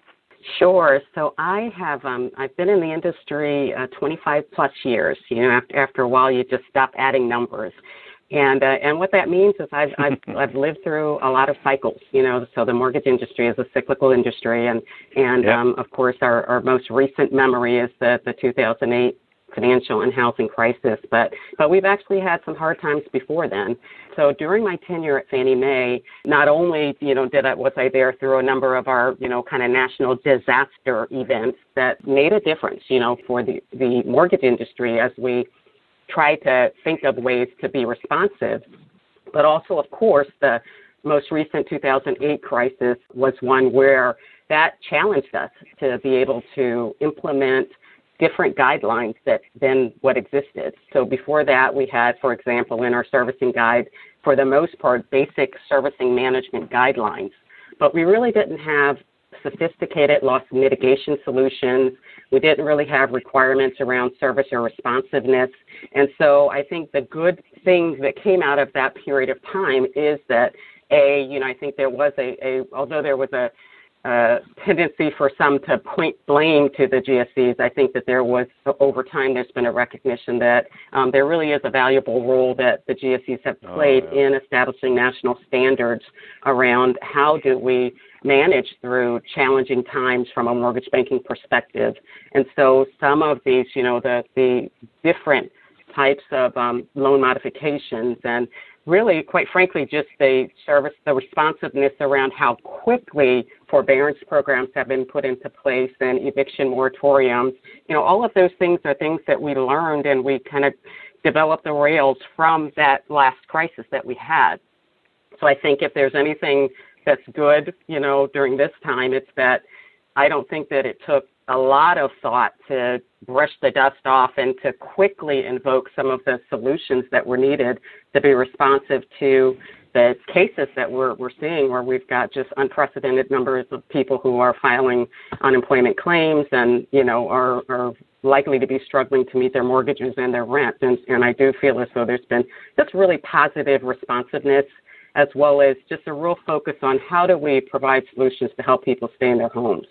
Sure. So I have, um, I've been in the industry uh, twenty-five plus years. You know, after, after a while, you just stop adding numbers. And uh, and what that means is I've, I've I've lived through a lot of cycles, you know. So the mortgage industry is a cyclical industry, and and yep. um, of course our, our most recent memory is the the two thousand eight financial and housing crisis. But but we've actually had some hard times before then. So during my tenure at Fannie Mae, not only you know did I was I there through a number of our you know kind of national disaster events that made a difference, you know, for the the mortgage industry as we try to think of ways to be responsive. But also, of course, the most recent two thousand eight crisis was one where that challenged us to be able to implement different guidelines that than what existed. So before that, we had, for example, in our servicing guide, for the most part, basic servicing management guidelines. But we really didn't have sophisticated loss mitigation solutions. We didn't really have requirements around servicer responsiveness. And so I think the good thing that came out of that period of time is that, A, you know, I think there was a, a although there was a uh, tendency for some to point blame to the G S Cs, I think that there was, over time, there's been a recognition that um, there really is a valuable role that the G S Cs have played oh, yeah. in establishing national standards around how do we manage through challenging times from a mortgage banking perspective. And so some of these, you know, the, the different types of um, loan modifications, and really, quite frankly, just the service, the responsiveness around how quickly forbearance programs have been put into place and eviction moratoriums. You know, all of those things are things that we learned, and we kind of developed the rails from that last crisis that we had. So I think if there's anything that's good, you know, during this time, it's that I don't think that it took a lot of thought to brush the dust off and to quickly invoke some of the solutions that were needed to be responsive to the cases that we're we're seeing, where we've got just unprecedented numbers of people who are filing unemployment claims and, you know, are, are likely to be struggling to meet their mortgages and their rent. And, and I do feel as though there's been just really positive responsiveness, as well as just a real focus on how do we provide solutions to help people stay in their homes.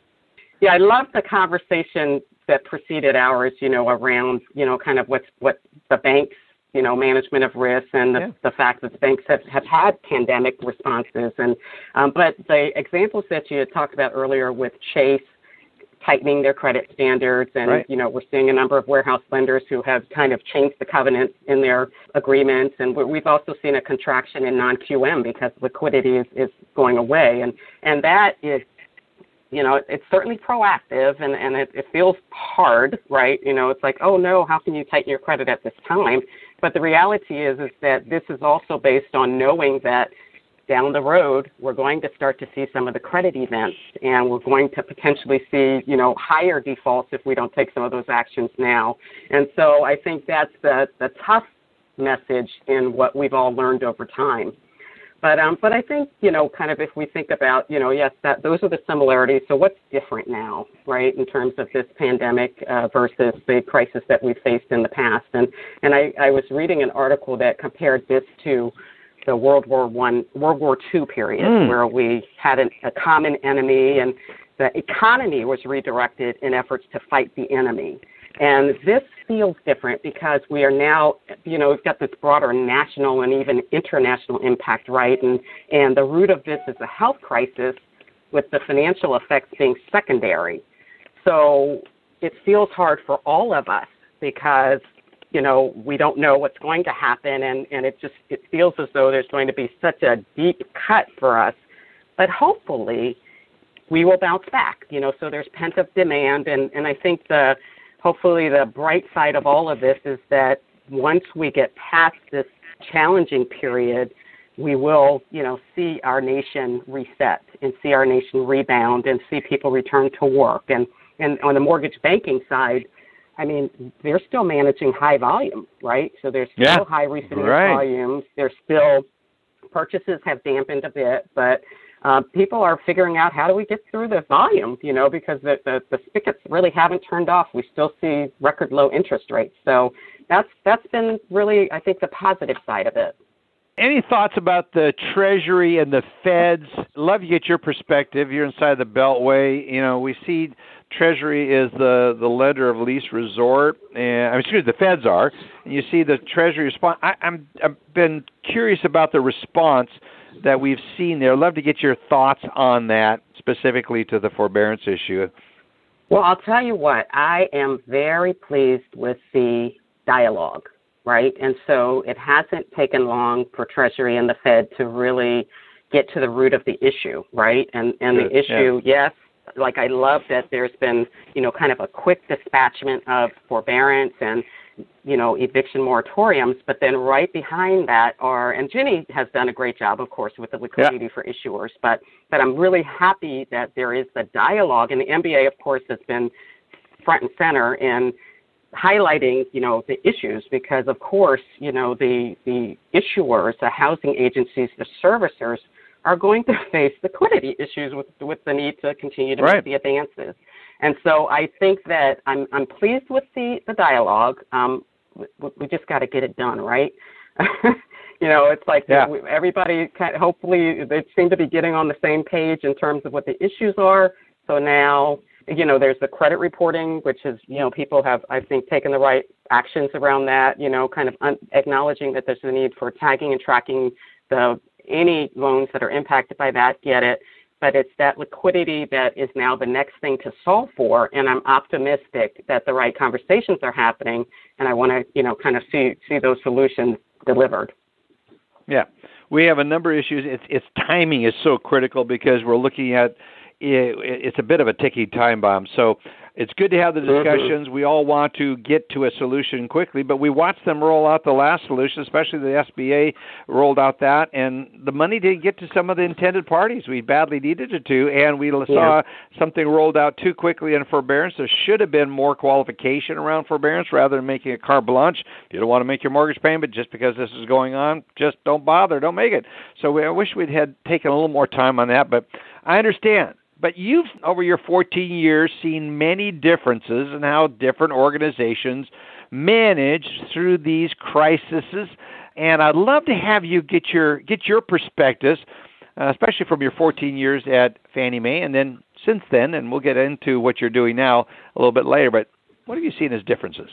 Yeah, I love the conversation that preceded ours, you know, around, you know, kind of what's, what the banks, you know, management of risk and the, yeah. the fact that the banks have, have had pandemic responses. And um, but the examples that you had talked about earlier with Chase tightening their credit standards, and, right. you know, we're seeing a number of warehouse lenders who have kind of changed the covenants in their agreements. And we've also seen a contraction in non-Q M because liquidity is, is going away. And, and that is, you know, it's certainly proactive, and, and it, it feels hard, right? You know, it's like, oh, no, how can you tighten your credit at this time? But the reality is, is that this is also based on knowing that down the road, we're going to start to see some of the credit events, and we're going to potentially see, you know, higher defaults if we don't take some of those actions now. And so I think that's the, the tough message in what we've all learned over time. But um, but I think, you know, kind of if we think about, you know, yes, that those are the similarities. So what's different now, right, in terms of this pandemic uh, versus the crisis that we faced in the past? And and I, I was reading an article that compared this to the World War One, World War Two period, mm. where we had an, a common enemy, and the economy was redirected in efforts to fight the enemy. And this feels different because we are now, you know, we've got this broader national and even international impact, right? And and the root of this is a health crisis, with the financial effects being secondary. So it feels hard for all of us because, you know, we don't know what's going to happen, and, and it just it feels as though there's going to be such a deep cut for us. But hopefully we will bounce back, you know, so there's pent-up demand, and, and I think the hopefully the bright side of all of this is that once we get past this challenging period, we will, you know, see our nation reset and see our nation rebound and see people return to work. And, and on the mortgage banking side, I mean, they're still managing high volume, right? So there's still yeah, high refinance right. volumes. There's still, purchases have dampened a bit, but Uh, people are figuring out how do we get through the volume, you know, because the, the, the spigots really haven't turned off. We still see record low interest rates. So that's that's been really, I think, the positive side of it. Any thoughts about the Treasury and the Feds? Love to get your perspective. You're inside the Beltway. You know, we see Treasury is the, the lender of least resort, and I mean, excuse me, the Feds are. And you see the Treasury response. I, I'm I've been curious about the response that we've seen there. I'd love to get your thoughts on that, specifically to the forbearance issue. Well, I'll tell you what, I am very pleased with the dialogue, right? And so it hasn't taken long for Treasury and the Fed to really get to the root of the issue, right? And and the issue, yeah. yes, like I love that there's been, you know, kind of a quick dispatchment of forbearance and, you know, eviction moratoriums, but then right behind that are, and Ginny has done a great job, of course, with the liquidity yeah. for issuers, but, but I'm really happy that there is the dialogue, and the M B A, of course, has been front and center in highlighting, you know, the issues, because, of course, you know, the, the issuers, the housing agencies, the servicers are going to face liquidity issues with, with the need to continue to right. make the advances. And so I think that I'm I'm pleased with the, the dialogue. Um, we, we just got to get it done, right? you know, it's like yeah. we, everybody, kind of, hopefully, they seem to be getting on the same page in terms of what the issues are. So now, you know, there's the credit reporting, which is, you know, people have, I think, taken the right actions around that, you know, kind of un- acknowledging that there's a need for tagging and tracking the any loans that are impacted by that, get it. but it's that liquidity that is now the next thing to solve for. And I'm optimistic that the right conversations are happening, and I want to, you know, kind of see see those solutions delivered. Yeah, we have a number of issues. It's, it's timing is so critical because we're looking at it's a bit of a ticking time bomb. So it's good to have the discussions. Mm-hmm. We all want to get to a solution quickly, but we watched them roll out the last solution, especially the S B A rolled out that, and the money didn't get to some of the intended parties. We badly needed it to, and we saw yeah. something rolled out too quickly in forbearance. There should have been more qualification around forbearance rather than making a carte blanche. If you don't want to make your mortgage payment just because this is going on, just don't bother, don't make it. So we, I wish we'd had taken a little more time on that, but I understand. But you've, over your fourteen years, seen many differences in how different organizations manage through these crises, and I'd love to have you get your get your perspectives, uh, especially from your fourteen years at Fannie Mae, and then since then, and we'll get into what you're doing now a little bit later, but what have you seen as differences?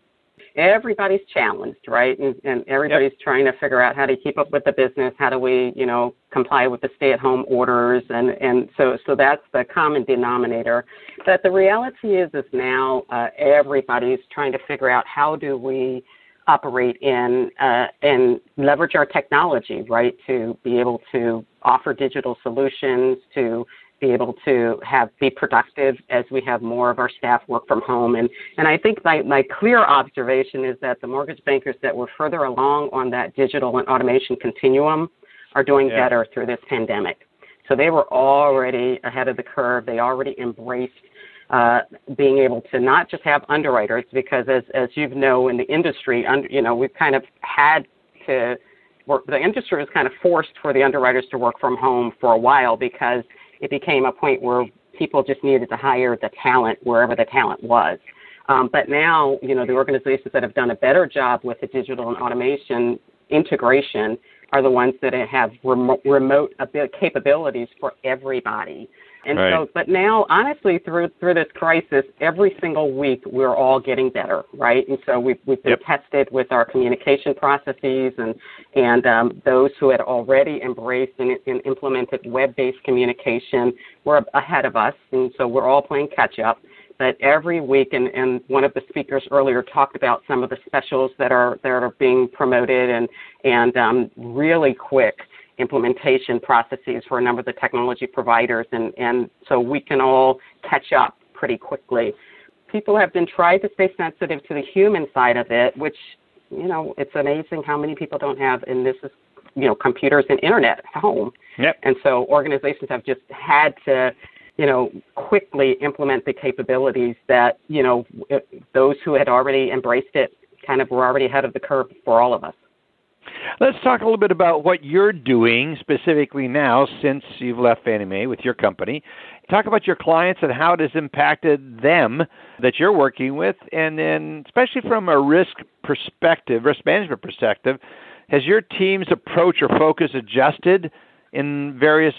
Everybody's challenged, right? And, and everybody's yep. trying to figure out how to keep up with the business. How do we, you know, comply with the stay-at-home orders? And, and so, so that's the common denominator. But the reality is, is now uh, everybody's trying to figure out how do we operate in uh, and leverage our technology, right, to be able to offer digital solutions, to be able to have be productive as we have more of our staff work from home. And, and I think my, my clear observation is that the mortgage bankers that were further along on that digital and automation continuum are doing yeah. better through this pandemic. So they were already ahead of the curve. They already embraced uh, being able to not just have underwriters, because as, as you know, in the industry, under, you know, we've kind of had to work, the industry was kind of forced for the underwriters to work from home for a while, because it became a point where people just needed to hire the talent wherever the talent was. Um, but now, you know, the organizations that have done a better job with the digital and automation integration are the ones that have remote, remote capabilities for everybody. And right. so, but now, honestly, through through this crisis, every single week we're all getting better, right? And so we've we've been yep. tested with our communication processes, and and um, those who had already embraced and, and implemented web-based communication were ahead of us, and so we're all playing catch up. But every week, and, and one of the speakers earlier talked about some of the specials that are that are being promoted, and and um, really quick implementation processes for a number of the technology providers, and, and so we can all catch up pretty quickly. People have been trying to stay sensitive to the human side of it, which, you know, it's amazing how many people don't have, and this is, you know, computers and internet at home. Yep. And so organizations have just had to, you know, quickly implement the capabilities that, you know, those who had already embraced it kind of were already ahead of the curve for all of us. Let's talk a little bit about what you're doing specifically now since you've left Fannie Mae with your company. Talk about your clients and how it has impacted them that you're working with, and then especially from a risk perspective, risk management perspective, has your team's approach or focus adjusted in various,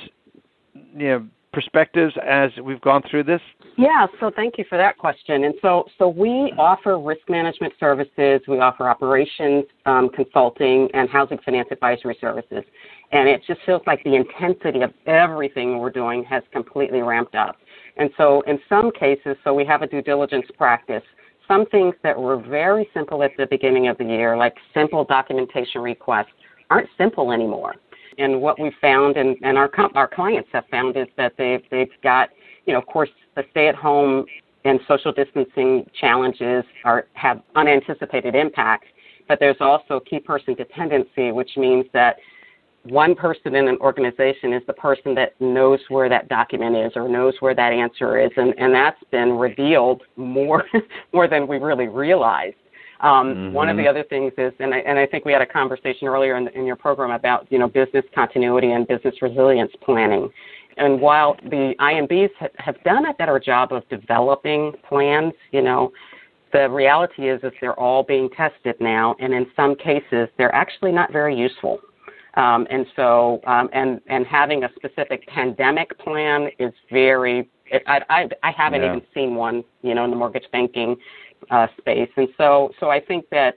you know, perspectives as we've gone through this? Yeah, so thank you for that question. And so so we offer risk management services, we offer operations um, consulting, and housing finance advisory services. And it just feels like the intensity of everything we're doing has completely ramped up. And so in some cases, so we have a due diligence practice. Some things that were very simple at the beginning of the year, like simple documentation requests, aren't simple anymore. And what we've found, and, and our our clients have found, is that they've, they've got, you know, of course, the stay-at-home and social distancing challenges are have unanticipated impacts, but there's also key person dependency, which means that one person in an organization is the person that knows where that document is or knows where that answer is, and, and that's been revealed more more than we really realized. Um, mm-hmm. One of the other things is, and I, and I think we had a conversation earlier in, in your program about, you know, business continuity and business resilience planning. And while the I M Bs ha- have done a better job of developing plans, you know, the reality is that they're all being tested now, and in some cases, they're actually not very useful. Um, and so, um, and and having a specific pandemic plan is very. I I, I haven't yeah. even seen one, you know, in the mortgage banking Uh, space. And so so I think that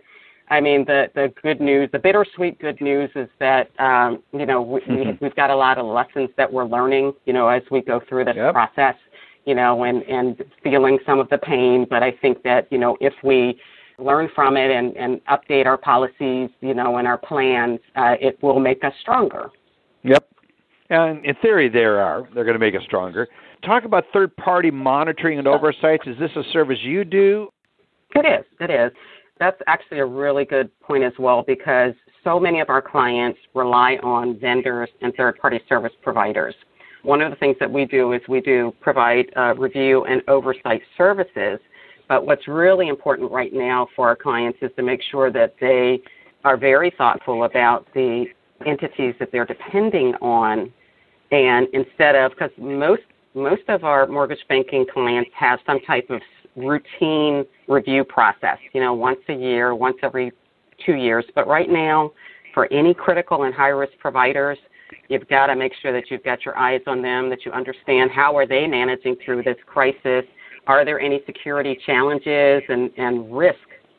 I mean, the, the good news, the bittersweet good news is that, um, you know, we, we, we've got a lot of lessons that we're learning, you know, as we go through this yep. process, you know, and, and feeling some of the pain. But I think that, you know, if we learn from it and, and update our policies, you know, and our plans, uh, it will make us stronger. Yep. And in theory, there are. They're going to make us stronger. Talk about third-party monitoring and oversights. Is this a service you do? It is. It is. That's actually a really good point as well, because so many of our clients rely on vendors and third-party service providers. One of the things that we do is we do provide uh, review and oversight services, but what's really important right now for our clients is to make sure that they are very thoughtful about the entities that they're depending on, and instead of, because most most of our mortgage banking clients have some type of routine review process, you know, once a year, once every two years. But right now, for any critical and high-risk providers, you've got to make sure that you've got your eyes on them, that you understand how are they managing through this crisis. Are there any security challenges and, and risk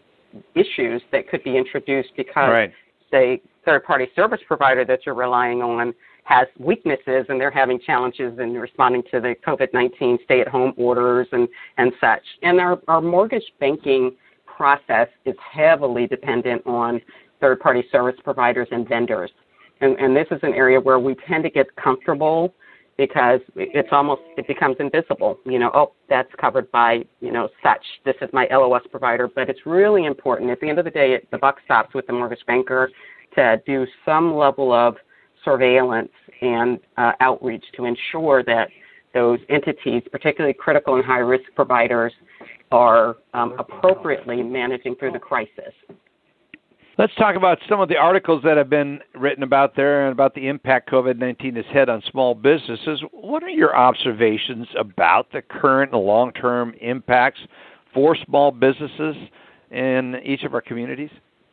issues that could be introduced because, right. say, third-party service provider that you're relying on has weaknesses and they're having challenges in responding to the COVID nineteen stay-at-home orders and, and such. And our, our mortgage banking process is heavily dependent on third-party service providers and vendors. And, and this is an area where we tend to get comfortable because it's almost, it becomes invisible. You know, oh, that's covered by, you know, such. This is my L O S provider. But it's really important. At the end of the day, it, the buck stops with the mortgage banker to do some level of surveillance and uh, outreach to ensure that those entities, particularly critical and high-risk providers, are um, appropriately managing through the crisis. Let's talk about some of the articles that have been written about there and about the impact COVID nineteen has had on small businesses. What are your observations about the current and long-term impacts for small businesses in each of our communities?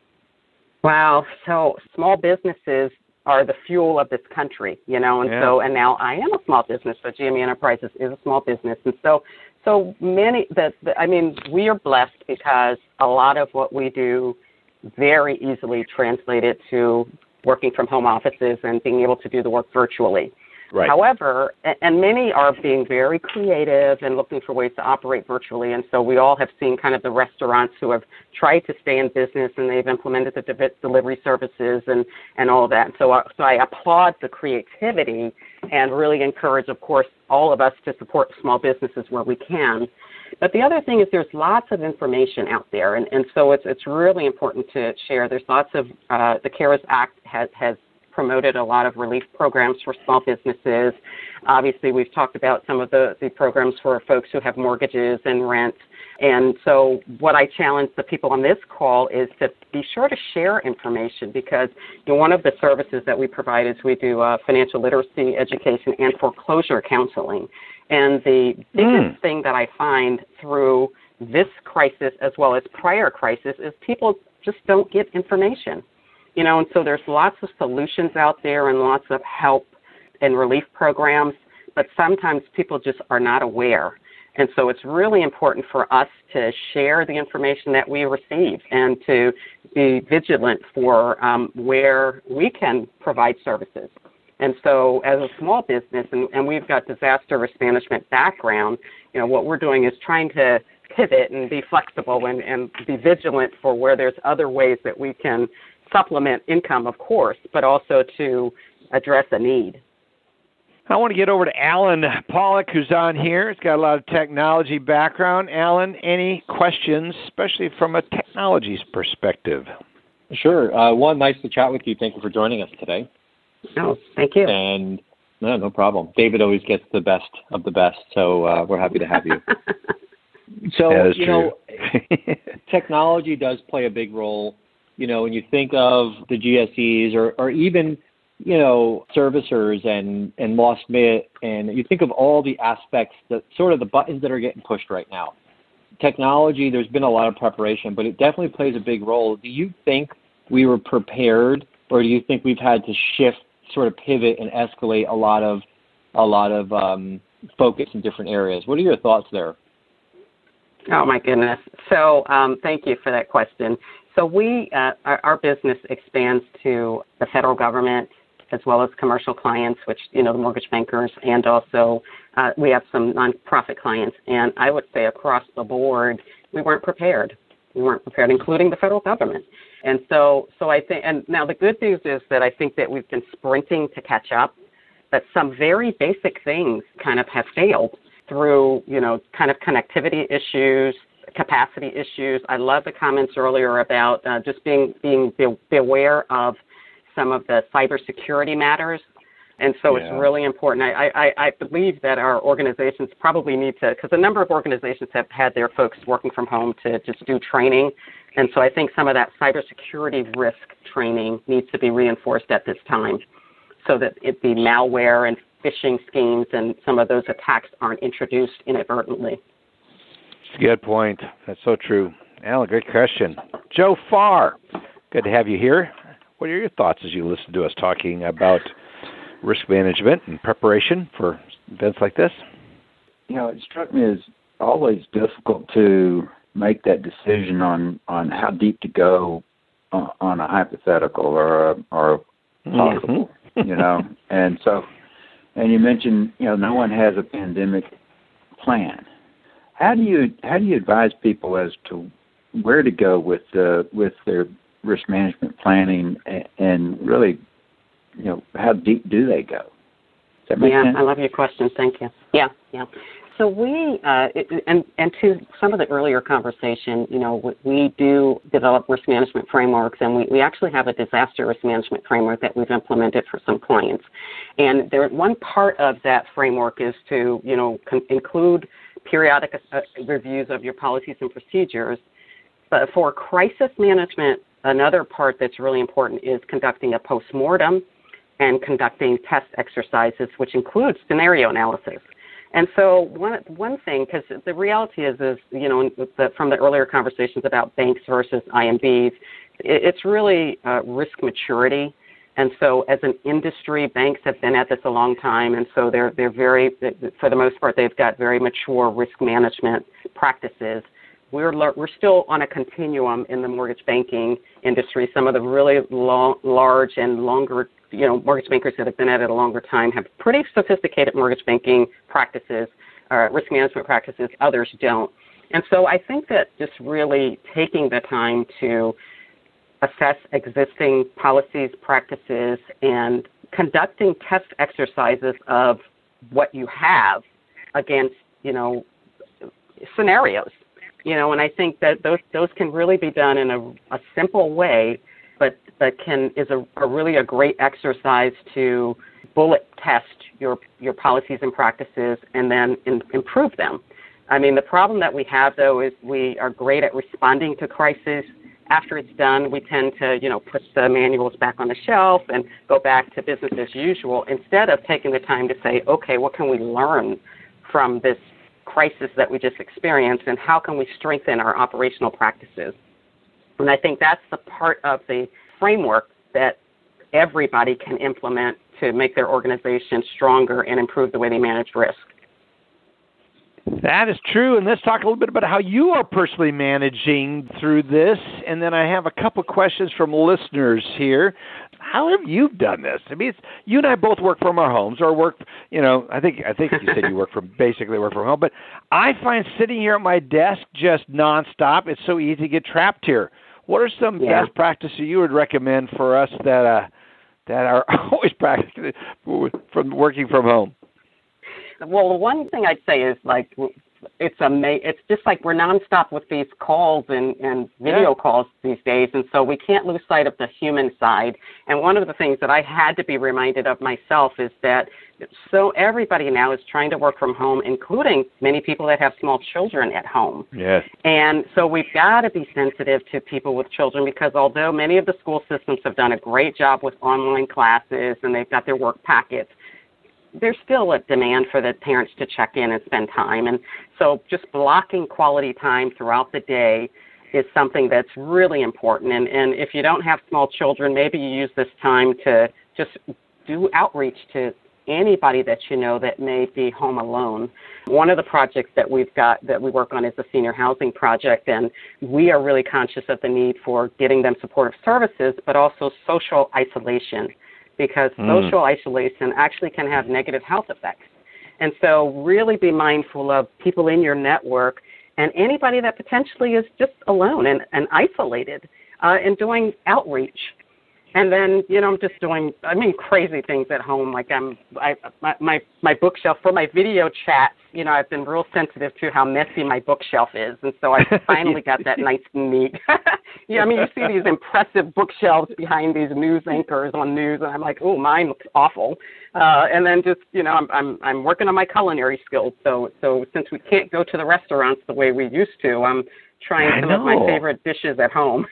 Wow. So small businesses are the fuel of this country, you know, and yeah. so, and now I am a small business, but G M E Enterprises is a small business. And so, so many, that I mean, we are blessed because a lot of what we do very easily translated to working from home offices and being able to do the work virtually. Right. However, and many are being very creative and looking for ways to operate virtually. And so we all have seen kind of the restaurants who have tried to stay in business and they've implemented the de- delivery services and, and all of that. And so, uh, so I applaud the creativity and really encourage, of course, all of us to support small businesses where we can. But the other thing is there's lots of information out there. And, and so it's, it's really important to share. There's lots of, uh, the CARES Act has, has promoted a lot of relief programs for small businesses. Obviously, we've talked about some of the, the programs for folks who have mortgages and rent. And so what I challenge the people on this call is to be sure to share information because you know, one of the services that we provide is we do uh, financial literacy education and foreclosure counseling. And the biggest mm. thing that I find through this crisis as well as prior crisis is people just don't get information. You know, and so there's lots of solutions out there and lots of help and relief programs, but sometimes people just are not aware. And so it's really important for us to share the information that we receive and to be vigilant for um, where we can provide services. And so as a small business, and, and we've got disaster risk management background, you know, what we're doing is trying to pivot and be flexible and, and be vigilant for where there's other ways that we can supplement income, of course, but also to address a need. I want to get over to Alan Pollock, who's on here. He's got a lot of technology background. Alan, any questions, especially from a technology perspective? Sure. Uh, one, nice to chat with you. Thank you for joining us today. Oh, thank you. And no, no problem. David always gets the best of the best, so uh, we're happy to have you. So, that is you true. know, technology does play a big role. You know, when you think of the G S Es or, or even, you know, servicers and, and lost mit, and you think of all the aspects, that sort of the buttons that are getting pushed right now. Technology, there's been a lot of preparation, but it definitely plays a big role. Do you think we were prepared, or do you think we've had to shift, sort of pivot and escalate a lot of a lot of um, focus in different areas? What are your thoughts there? Oh, my goodness. So um, thank you for that question. So we, uh, our, our business expands to the federal government as well as commercial clients, which, you know, the mortgage bankers, and also uh, we have some nonprofit clients. And I would say across the board, we weren't prepared. We weren't prepared, including the federal government. And so, so I think, and now the good news is that I think that we've been sprinting to catch up, but some very basic things kind of have failed through, you know, kind of connectivity issues, capacity issues. I love the comments earlier about uh, just being being be, be aware of some of the cybersecurity matters. And so yeah. It's really important. I, I, I believe that our organizations probably need to, because a number of organizations have had their folks working from home to just do training. And so I think some of that cybersecurity risk training needs to be reinforced at this time so that it be malware and phishing schemes and some of those attacks aren't introduced inadvertently. That's a good point. That's so true. Alan, great question. Joe Farr, good to have you here. What are your thoughts as you listen to us talking about risk management and preparation for events like this? You know, it struck me as always difficult to make that decision on, on how deep to go on, on a hypothetical or a, or a possible, mm-hmm. you know. And so, and you mentioned, you know, no one has a pandemic plan. How do you how do you advise people as to where to go with uh, with their risk management planning and, and really, you know, how deep do they go? Does that make yeah, sense? I love your question. Thank you. Yeah, yeah. So we, uh, it, and, and to some of the earlier conversation, you know, we do develop risk management frameworks, and we, we actually have a disaster risk management framework that we've implemented for some clients. And there, one part of that framework is to, you know, con- include periodic uh, reviews of your policies and procedures. But for crisis management, another part that's really important is conducting a postmortem and conducting test exercises, which includes scenario analysis. And so one one thing, because the reality is, is you know, the, from the earlier conversations about banks versus I M Bs, it, it's really uh, risk maturity. And so as an industry, banks have been at this a long time, and so they're they're very, for the most part, they've got very mature risk management practices. We're we're still on a continuum in the mortgage banking industry. Some of the really long, large and longer, you know, mortgage bankers that have been at it a longer time have pretty sophisticated mortgage banking practices, uh, risk management practices. Others don't. And so I think that just really taking the time to assess existing policies, practices, and conducting test exercises of what you have against, you know, scenarios. You know, and I think that those those can really be done in a, a simple way, but that can is a, a really a great exercise to bullet test your your policies and practices and then in, improve them. I mean, the problem that we have, though, is we are great at responding to crisis. After it's done, we tend to, you know, put the manuals back on the shelf and go back to business as usual instead of taking the time to say, okay, what can we learn from this crisis that we just experienced, and how can we strengthen our operational practices? And I think that's the part of the framework that everybody can implement to make their organization stronger and improve the way they manage risk. That is true, and let's talk a little bit about how you are personally managing through this, and then I have a couple questions from listeners here. How have you done this? I mean, it's, you and I both work from our homes, or work, you know, I think I think you said you work from, basically work from home, but I find sitting here at my desk just nonstop, it's so easy to get trapped here. What are some yeah. best practices you would recommend for us that uh, that are always practicing from working from home? Well, the one thing I'd say is, like, it's ama- It's just like we're nonstop with these calls and, and video yeah. calls these days, and so we can't lose sight of the human side. And one of the things that I had to be reminded of myself is that so everybody now is trying to work from home, including many people that have small children at home. Yes. And so we've got to be sensitive to people with children, because although many of the school systems have done a great job with online classes and they've got their work packets, there's still a demand for the parents to check in and spend time. And so just blocking quality time throughout the day is something that's really important. And, and if you don't have small children, maybe you use this time to just do outreach to anybody that you know that may be home alone. One of the projects that we've got that we work on is the senior housing project, and we are really conscious of the need for getting them supportive services, but also social isolation, because mm. social isolation actually can have negative health effects. And so really be mindful of people in your network and anybody that potentially is just alone and, and isolated uh, and doing outreach. And then, you know, I'm just doing, I mean, crazy things at home. Like I'm, I, my, my, my bookshelf for my video chats, you know, I've been real sensitive to how messy my bookshelf is. And so I finally got that nice and neat. Yeah, I mean, you see these impressive bookshelves behind these news anchors on news, and I'm like, oh, mine looks awful. Uh, and then just, you know, I'm, I'm, I'm working on my culinary skills. So, so since we can't go to the restaurants the way we used to, I'm trying some of my favorite dishes at home.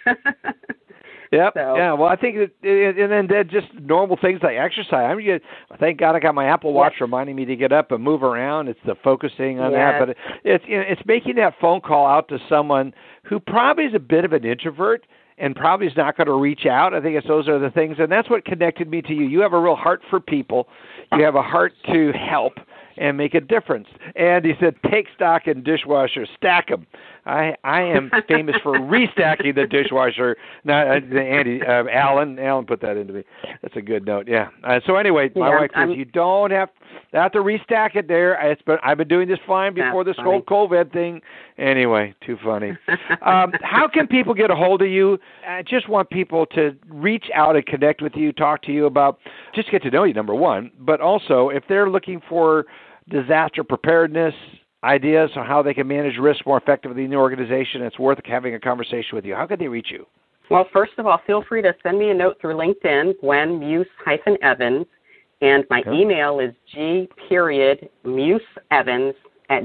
Yep. So. Yeah. Well, I think that, and then that just normal things like exercise. I mean, thank God I got my Apple Watch yes. reminding me to get up and move around. It's the focusing on yes. that, but it's you know, it's making that phone call out to someone who probably is a bit of an introvert and probably is not going to reach out. I think it's those are the things, and that's what connected me to you. You have a real heart for people. You have a heart to help and make a difference. And he said, take stock in dishwashers, stack them. I I am famous for restacking the dishwasher. Now, uh, Andy, uh, Alan, Alan put that into me. That's a good note. Yeah. Uh, so anyway, my yeah, wife says you don't have have to restack it there. It's been, I've been doing this fine before this funny. whole COVID thing. Anyway, too funny. um, how can people get a hold of you? I just want people to reach out and connect with you, talk to you about, just get to know you, number one, but also if they're looking for disaster preparedness, ideas on how they can manage risk more effectively in the organization, it's worth having a conversation with you. How can they reach you? Well, first of all, feel free to send me a note through LinkedIn, Gwen Muse-Evans, and my okay. email is g period Muse Evans at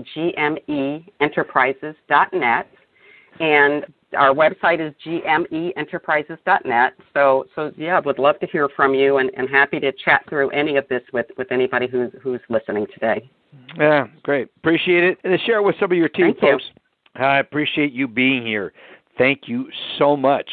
gmeenterprises dot net, and our website is gmeenterprises dot net. So, so yeah, would love to hear from you, and, and happy to chat through any of this with, with anybody who's who's listening today. Yeah, great. Appreciate it. And to share it with some of your team Thank folks. You. I appreciate you being here. Thank you so much.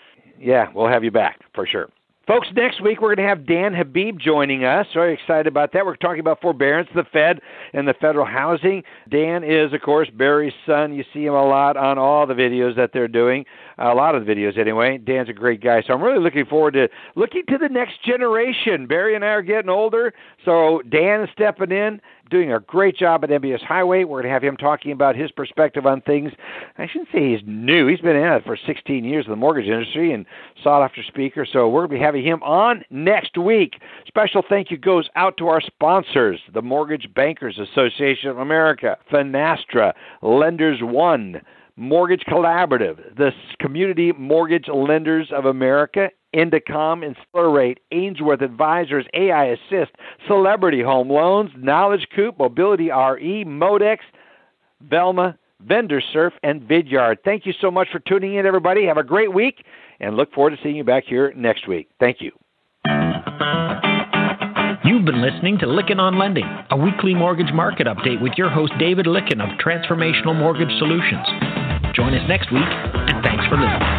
Yeah, we'll have you back for sure. Folks, next week we're going to have Dan Habib joining us. Very excited about that. We're talking about forbearance, the Fed, and the federal housing. Dan is, of course, Barry's son. You see him a lot on all the videos that they're doing, a lot of the videos anyway. Dan's a great guy, so I'm really looking forward to looking to the next generation. Barry and I are getting older, so Dan is stepping in, doing a great job at M B S Highway. We're going to have him talking about his perspective on things. I shouldn't say he's new. He's been in it for sixteen years in the mortgage industry and sought-after speaker, so we're going to be having him on next week. Special thank you goes out to our sponsors, the Mortgage Bankers Association of America, Finastra, Lenders One, Mortgage Collaborative, the Community Mortgage Lenders of America, Indicom, Accelerate, Ainsworth Advisors, A I Assist, Celebrity Home Loans, Knowledge Coop, Mobility R E, Modex, Velma, VendorSurf, and Vidyard. Thank you so much for tuning in, everybody. Have a great week, and look forward to seeing you back here next week. Thank you. You've been listening to Lykken on Lending, a weekly mortgage market update with your host, David Lykken of Transformational Mortgage Solutions. Join us next week, and thanks for listening.